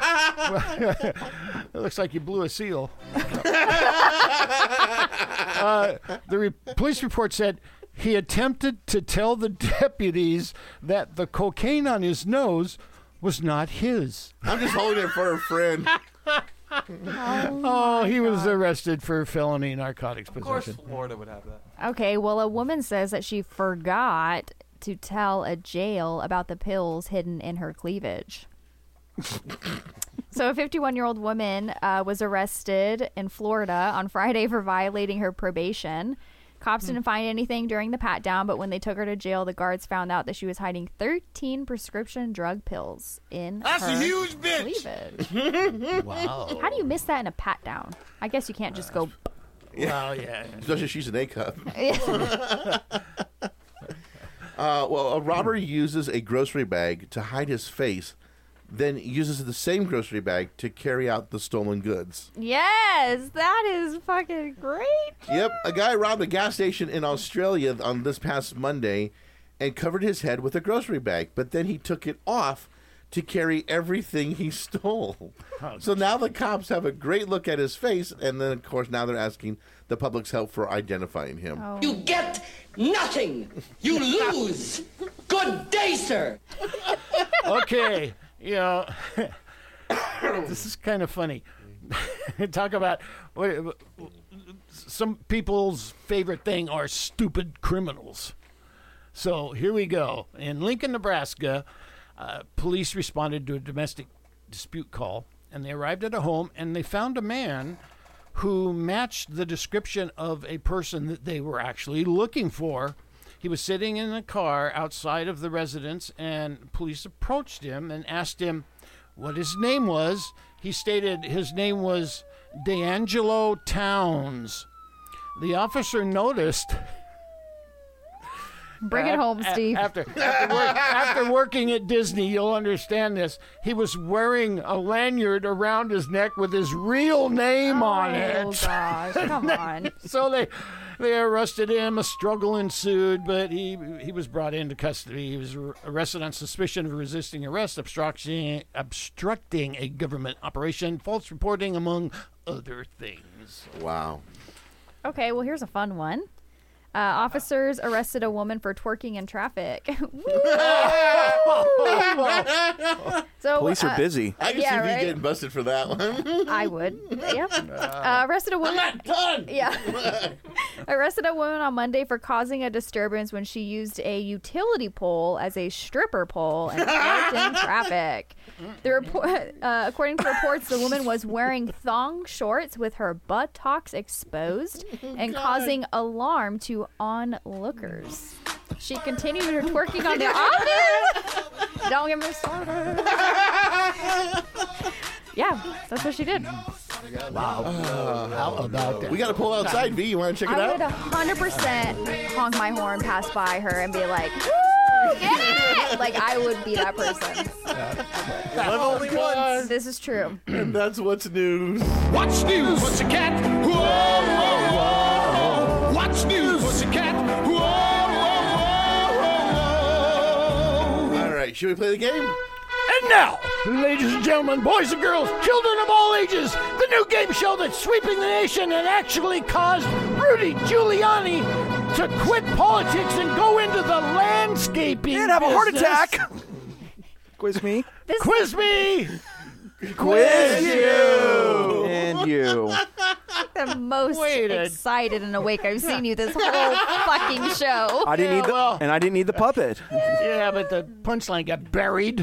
It looks like you blew a seal. Police report said he attempted to tell the deputies that the cocaine on his nose was not his. I'm just holding it for a friend. Oh, he was arrested for felony narcotics Of course, possession. Florida would have that. Okay, well, a woman says that she forgot to tell a jail about the pills hidden in her cleavage. So a 51-year-old woman was arrested in Florida on Friday for violating her probation. Cops didn't find anything during the pat-down, but when they took her to jail, the guards found out that she was hiding 13 prescription drug pills in That's her a huge bitch. cleavage. Wow. How do you miss that in a pat-down? I guess you can't just go... Well, yeah. Especially if she's an A cup. Well, a robber uses a grocery bag to hide his face, then uses the same grocery bag to carry out the stolen goods. Yes, that is fucking great. Yep, a guy robbed a gas station in Australia on this past Monday and covered his head with a grocery bag, but then he took it off to carry everything he stole. So now the cops have a great look at his face, and then, of course, now they're asking the public's help for identifying him. Oh. You get nothing. You lose. Good day, sir. Okay. You know, this is kind of funny. Talk about some people's favorite thing are stupid criminals. So here we go. In Lincoln, Nebraska, police responded to a domestic dispute call, and they arrived at a home, and they found a man who matched the description of a person that they were actually looking for. He was sitting in a car outside of the residence, and police approached him and asked him what his name was. He stated his name was DeAngelo Towns. The officer noticed... Bring it home, Steve. After working at Disney, you'll understand this. He was wearing a lanyard around his neck with his real name on it. Oh, gosh. Come on. So they arrested him. A struggle ensued, but he was brought into custody. He was arrested on suspicion of resisting arrest, obstructing a government operation, false reporting, among other things. Wow. Okay, well, here's a fun one. Officers arrested a woman for twerking in traffic. So Police are busy. I can see me getting busted for that one. I would. Yep. Arrested a woman. I'm not done. Yeah. Arrested a woman on Monday for causing a disturbance when she used a utility pole as a stripper pole and twerked in traffic. According to reports, the woman was wearing thong shorts with her buttocks exposed and causing alarm to onlookers. She continued her twerking on the office. Don't get me started. Yeah, that's what she did. Wow. How about that? We got to pull outside, V. You want to check it I out? would 100% honk my horn, pass by her, and be like, woo, get it! Like, I would be that person. One only one. This is true. And that's what's news. What's news, pussycat? Whoa, whoa, whoa. What's news, pussycat? Whoa, whoa, whoa, whoa. All right, should we play the game? And now, ladies and gentlemen, boys and girls, children of all ages, the new game show that's sweeping the nation and actually caused Rudy Giuliani to quit politics and go into the landscaping And have a heart business. attack. Quiz me. Quiz me! Quiz you. And you. The most Wait a- excited and awake I've seen you this whole fucking show. I didn't need the, well. and I didn't need the puppet. Yeah, but the punchline got buried.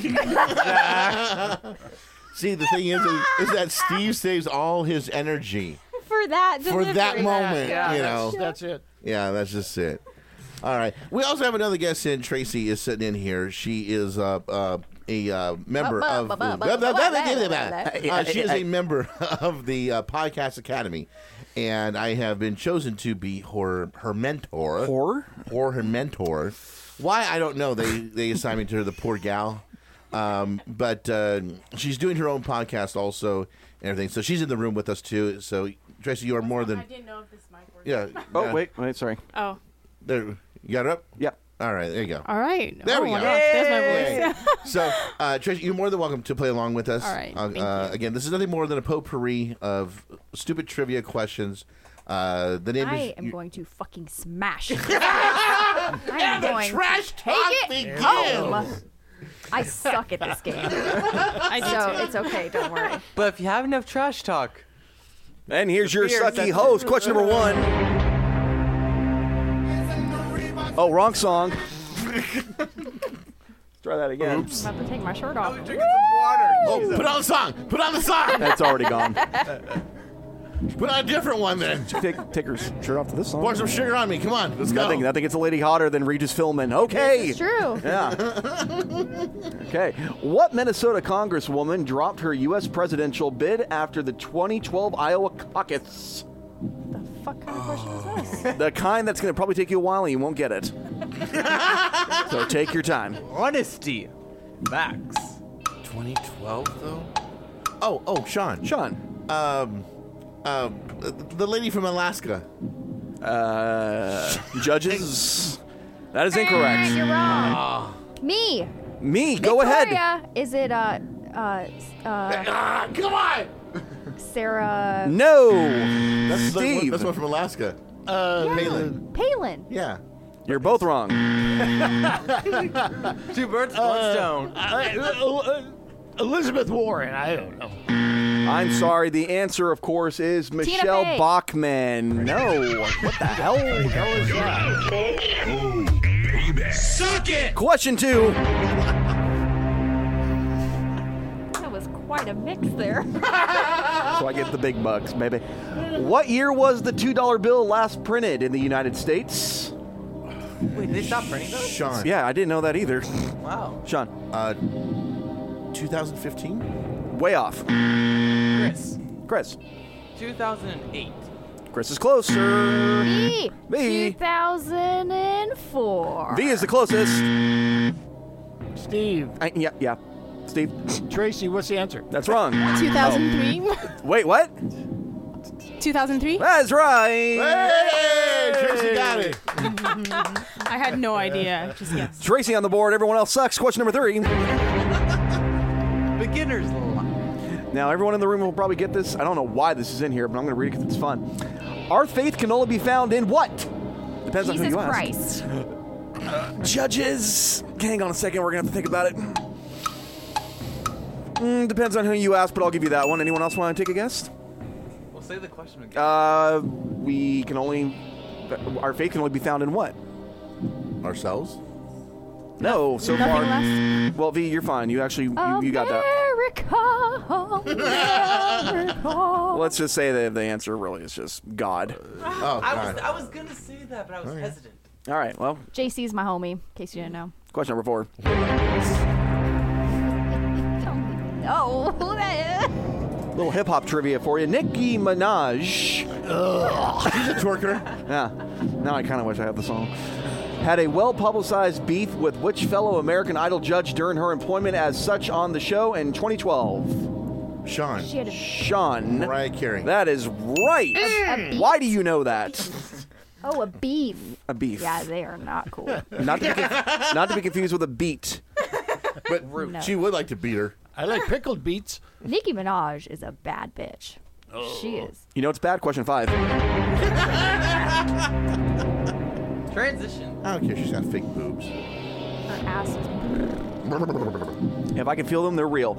See, the thing is that Steve saves all his energy For that for that delivery. moment. Yeah, you know. that's it. Yeah, that's just it. All right. We also have another guest in. Tracy is sitting in here. She is a member of. She is a member of the Podcast Academy, and I have been chosen to be her mentor. Or her mentor. Why, I don't know. They assigned me to her, the poor gal. But she's doing her own podcast also and everything. So she's in the room with us too. So Tracy, you are more than. I didn't know if this mic worked. Yeah. Oh, wait, sorry. Oh. There, you got it up? Yep. All right, there you go. All right. There we my go. gosh, there's my voice. So, Tracy, you're more than welcome to play along with us. All right, thank you. Again, this is nothing more than a potpourri of stupid trivia questions. The name I is. am going to fucking smash. I am going trash to take talk it begins. home. I suck at this game. So it's okay. Don't worry. But if you have enough trash talk. And here's your Beer, sucky that's host. it. Question number 1. Oh, wrong song. Try that again. I'm about to take my shirt off. Oh, put on the song. Put on the song. That's already gone. Put on a different one then. Take her shirt off to this song. Pour some sugar on me. Come on, let's go. Nothing gets a lady hotter than Regis Philbin. Okay. It's true. Yeah. Okay. What Minnesota congresswoman dropped her U.S. presidential bid after the 2012 Iowa caucus? The fuck kind of question is this? The kind that's going to probably take you a while and you won't get it. So take your time. Honesty. Max. 2012 though. Oh, Sean. The lady from Alaska. Judges. That is incorrect. You're wrong. Me. Go ahead. Victoria, is it Come on. Sarah No. That's Steve. That's one from Alaska. Palin. Palin? Yeah. You're both wrong. 2 birds, one stone. Elizabeth Warren. I don't know. I'm sorry. The answer, of course, is Michelle Fey. Bachmann. No. What the hell? What the hell is that? Suck it! Question 2. That was quite a mix there. So I get the big bucks, baby. What year was the $2 bill last printed in the United States? Wait, they stopped printing those? Sean. Yeah, I didn't know that either. Wow. Sean. 2015. Way off. Chris. 2008. Chris is closer. B. B. 2004. V is the closest. Steve. Yeah. Steve. Tracy, what's the answer? That's wrong. 2003. Oh. Wait, what? 2003. That's right. Hey, Tracy got it. I had no idea. Just guessed. Tracy on the board. Everyone else sucks. Question number 3. Beginner's luck. Now, everyone in the room will probably get this. I don't know why this is in here, but I'm going to read it because it's fun. Our faith can only be found in what? Depends on who Jesus you ask. Christ. Judges. Hang on a second. We're going to have to think about it. Depends on who you ask, but I'll give you that one. Anyone else want to take a guess? Well, say the question again. We can only... Our faith can only be found in what? Ourselves? No, so Nothing far. less? Well, V, you're fine. You actually you got that. America. Let's just say that the answer really is just God. I was going to say that, but I was hesitant. All right, well, JC's my homie, in case you didn't know. question number 4. No. Little hip-hop trivia for you. Nicki Minaj. She's a twerker. Yeah. Now I kind of wish I had the song. Had a well-publicized beef with which fellow American Idol judge during her employment as such on the show in 2012? Sean. She had a Sean. Mariah Carey. That is right. A beef? Why do you know that? Oh, a beef. A beef. Yeah, they are not cool. Not to be confused with a beat. But No. she would like to beat her. I like pickled beets. Nicki Minaj is a bad bitch. She is. You know it's bad? Question 5. Transition. I don't care. She's got fake boobs. Her ass is. If I can feel them, they're real.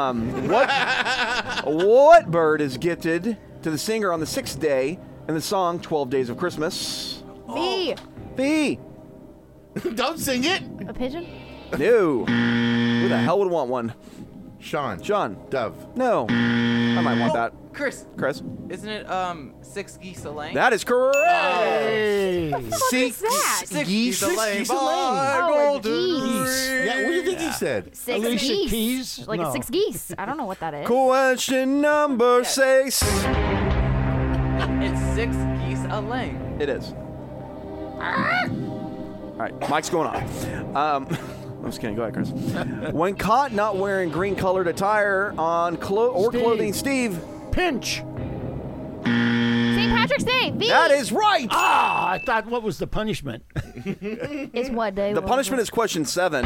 What bird is gifted to the singer on the 6th day in the song 12 Days of Christmas? B. B. Don't sing it. A pigeon? No. Who the hell would want one? Sean. Dove. No. I might want that. Chris. Isn't it 6 geese a laying? That is correct. Hey. What the fuck is that? Six geese a laying. geese a laying. Oh, a geese. Yeah, what do you think he said? 6 Alicia geese. Keys? Like No. 6 geese. I don't know what that is. Question number 6. It's 6 geese a laying. It is. All right, mic's going on. I'm just kidding. Go ahead, Chris. When caught not wearing green-colored attire on clothing, Steve. Pinch. St. Patrick's Day. B. That is right. Ah, I thought, what was the punishment? Is what day? The punishment is question 7.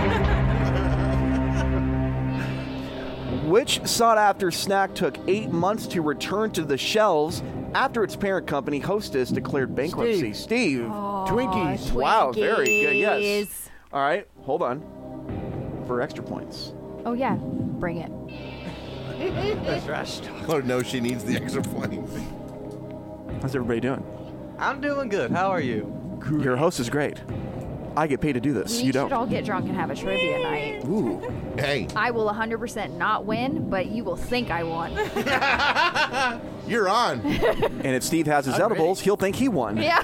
Which sought-after snack took 8 months to return to the shelves after its parent company, Hostess, declared bankruptcy? Steve. Twinkies. Wow, very good. Yes. All right, hold on. for extra points. Oh yeah, bring it. That's trash talk. Oh no, she needs the extra point. How's everybody doing? I'm doing good. How are you? Your host is great. I get paid to do this. We You should don't. all get drunk and have a trivia night. Ooh. Hey, I will 100% not win, but you will think I won. you're on. And if Steve has his edibles, he'll think he won. Yeah.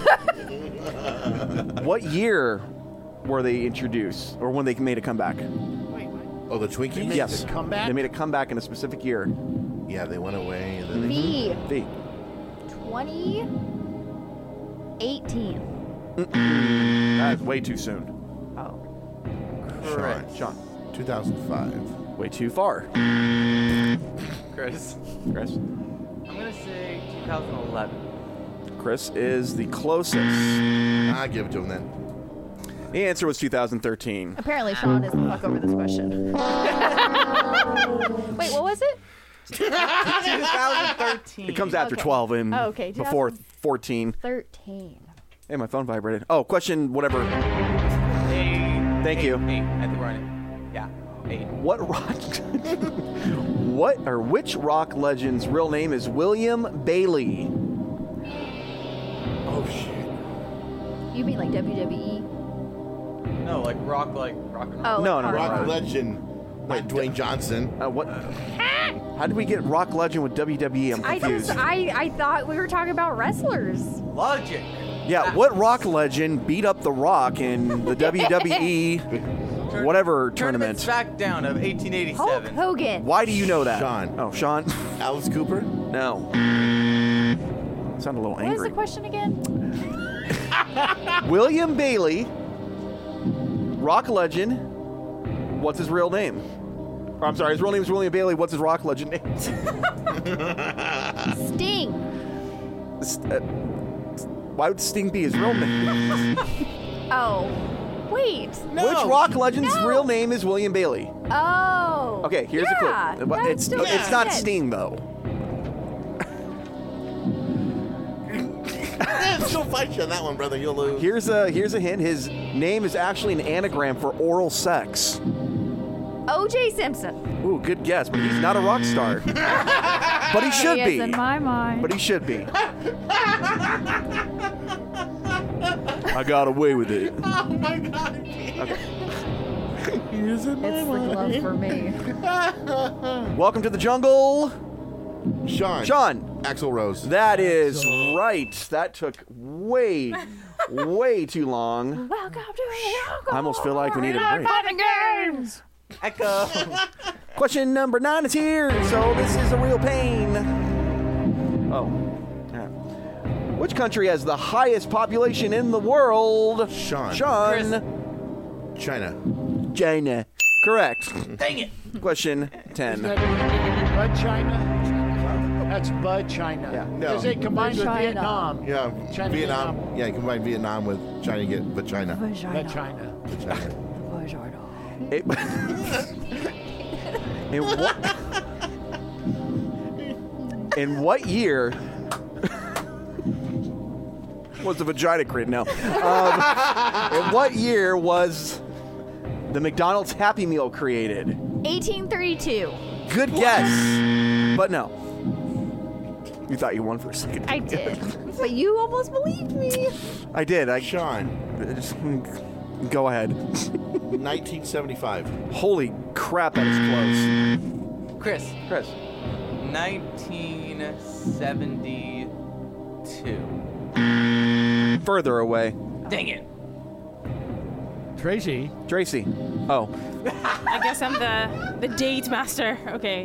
What year were they introduced, or when they made a comeback? Oh, the Twinkies? Yes. a comeback? They made a comeback in a specific year. Yeah, they went away. And then V. V. 2018. That's way too soon. Oh. Correct. Sean. 2005. Way too far. Chris. Chris. I'm gonna say 2011. Chris is the closest. I give it to him then. The answer was 2013. Apparently, Sean is the fuck over this question. Wait, what was it? 2013. It comes after Okay. 12 and Oh, okay, before 14. 13. Hey, my phone vibrated. Oh, question, whatever. Thank you. 8. I think we're on it. Yeah. 8. What rock? Which rock legend's real name is William Bailey? Oh shit. You mean like WWE? No, like rock and roll. Oh, No, like no, hard Rock rock. legend. Like Dwayne Johnson. What? How did we get rock legend with WWE? I'm confused. I thought we were talking about wrestlers. Logic. Yeah, what rock legend beat up The Rock in the WWE whatever tournament? SmackDown of 1887. Hulk Hogan. Why do you know that? Sean. Oh, Sean. Alice Cooper? No. Sound a little What is angry. the question again? William Bailey, rock legend. What's his real name? Or, I'm sorry, his real name is William Bailey. What's his rock legend name? Sting. Why would Sting be his real name? Oh. Wait. Which rock legend's real name is William Bailey? Oh. Okay, here's yeah, a clue. that It's still makes it's not sense. Sting though. She'll fight you on that one, brother. You'll lose. Here's a hint. His name is actually an anagram for oral sex. O.J. Simpson. Ooh, good guess, but he's not a rock star. But he should He be. is in my mind. But he should be. I got away with it. Oh my god. Okay. It's the glove for me. Welcome to the jungle. Sean. Sean. Axl Rose. That is right. That took way too long. Welcome to the I almost feel like we need a break. games. Echo. Question number 9 is here, so this is a real pain. Oh. Yeah. Which country has the highest population in the world? Sean. Sean. China. China. Correct. Dang it. Question 10. Bud China? That's Bud China. Yeah. No. Because they combined with China. Vietnam. Yeah. China, Vietnam. Vietnam. Yeah, you combine Vietnam with China to get vagina. Bud China. Vagina. It- in what year was the vagina created? No. In what year was the McDonald's Happy Meal created? 1832. Good guess, but no. You thought you won for a second. I did. But you almost believed me. I did. Sean. Just go ahead. 1975. Holy crap, that is close. Chris. 1972. Further away. Dang it. Tracy. Oh. I guess I'm the date master. Okay,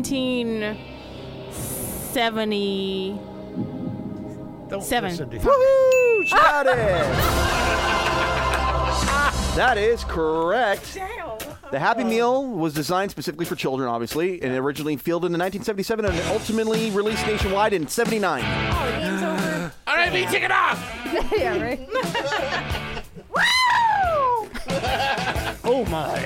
1977. Don't listen to him. Woohoo! She got it! That is correct. The Happy Meal was designed specifically for children, obviously, and originally fielded in 1977 and ultimately released nationwide in 79. Oh, the game's over. All right, me, take it off. Yeah, right. Oh my.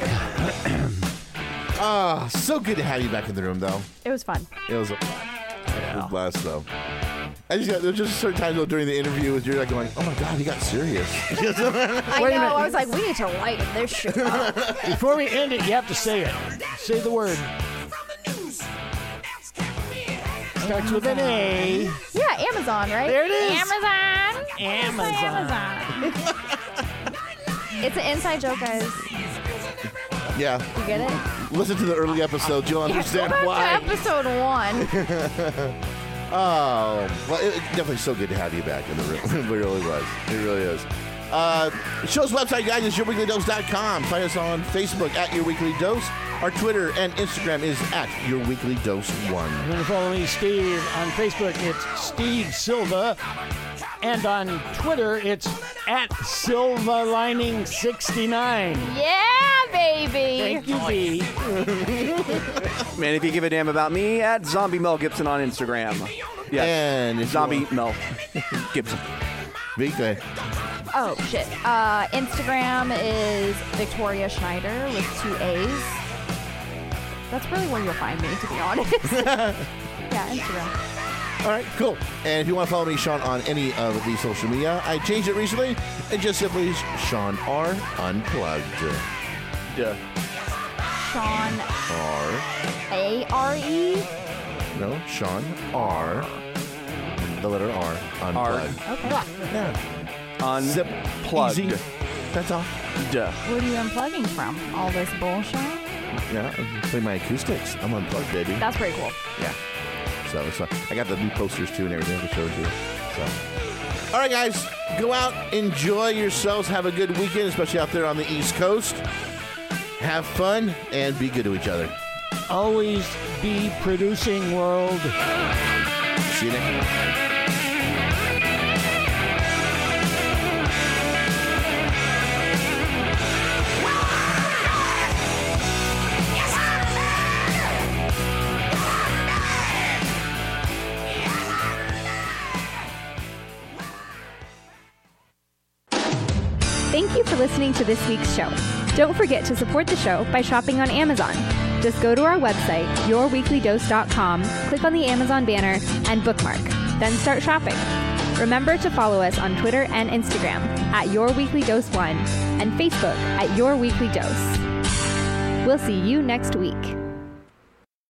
So good to have you back in the room, though. It was fun. It was a blast, though. There's just certain times though, during the interview you're like going, oh my God, he got serious. I know. I was like, we need to lighten this shit up. Before we end it, you have to say it. Say the word. Starts with an A. Yeah, Amazon, right? There it is. Amazon. It's an inside joke, guys. Yeah. You get it? Listen to the early episodes. You'll understand go why. back to episode 1. Oh, well, it's definitely so good to have you back in the room. It really was. It really is. The show's website, guys, is yourweeklydose.com. Find us on Facebook at Your Weekly Dose. Our Twitter and Instagram is at Your Weekly Dose 1. You want to follow me, Steve, on Facebook, it's Steve Silva. And on Twitter, it's at SilvaLining69. Yeah, baby. Thank you, B. Man, if you give a damn about me, at Zombie Mel Gibson on Instagram. Yes. And if Zombie Mel Gibson. VK. Oh, shit. Instagram is Victoria Schneider with 2 A's. That's really where you'll find me, to be honest. Yeah, Instagram. All right, cool. And if you want to follow me, Sean, on any of the social media, I changed it recently. And just simply Sean R. Unplugged. Duh. Sean R. A-R-E? No, Sean R. The letter R. Unplugged. Okay. Yeah. Unplugged. Easy. That's all. Duh. What are you unplugging from? All this bullshit? Yeah, I'm playing my acoustics. I'm unplugged, baby. That's pretty cool. Yeah. So I got the new posters too and everything to show you. So, all right, guys, go out, enjoy yourselves, have a good weekend, especially out there on the East Coast. Have fun and be good to each other. Always be producing, world. See you next time. Thank you for listening to this week's show. Don't forget to support the show by shopping on Amazon. Just go to our website, yourweeklydose.com, click on the Amazon banner, and bookmark. Then start shopping. Remember to follow us on Twitter and Instagram at YourWeeklyDose1 and Facebook at Your Weekly Dose. We'll see you next week.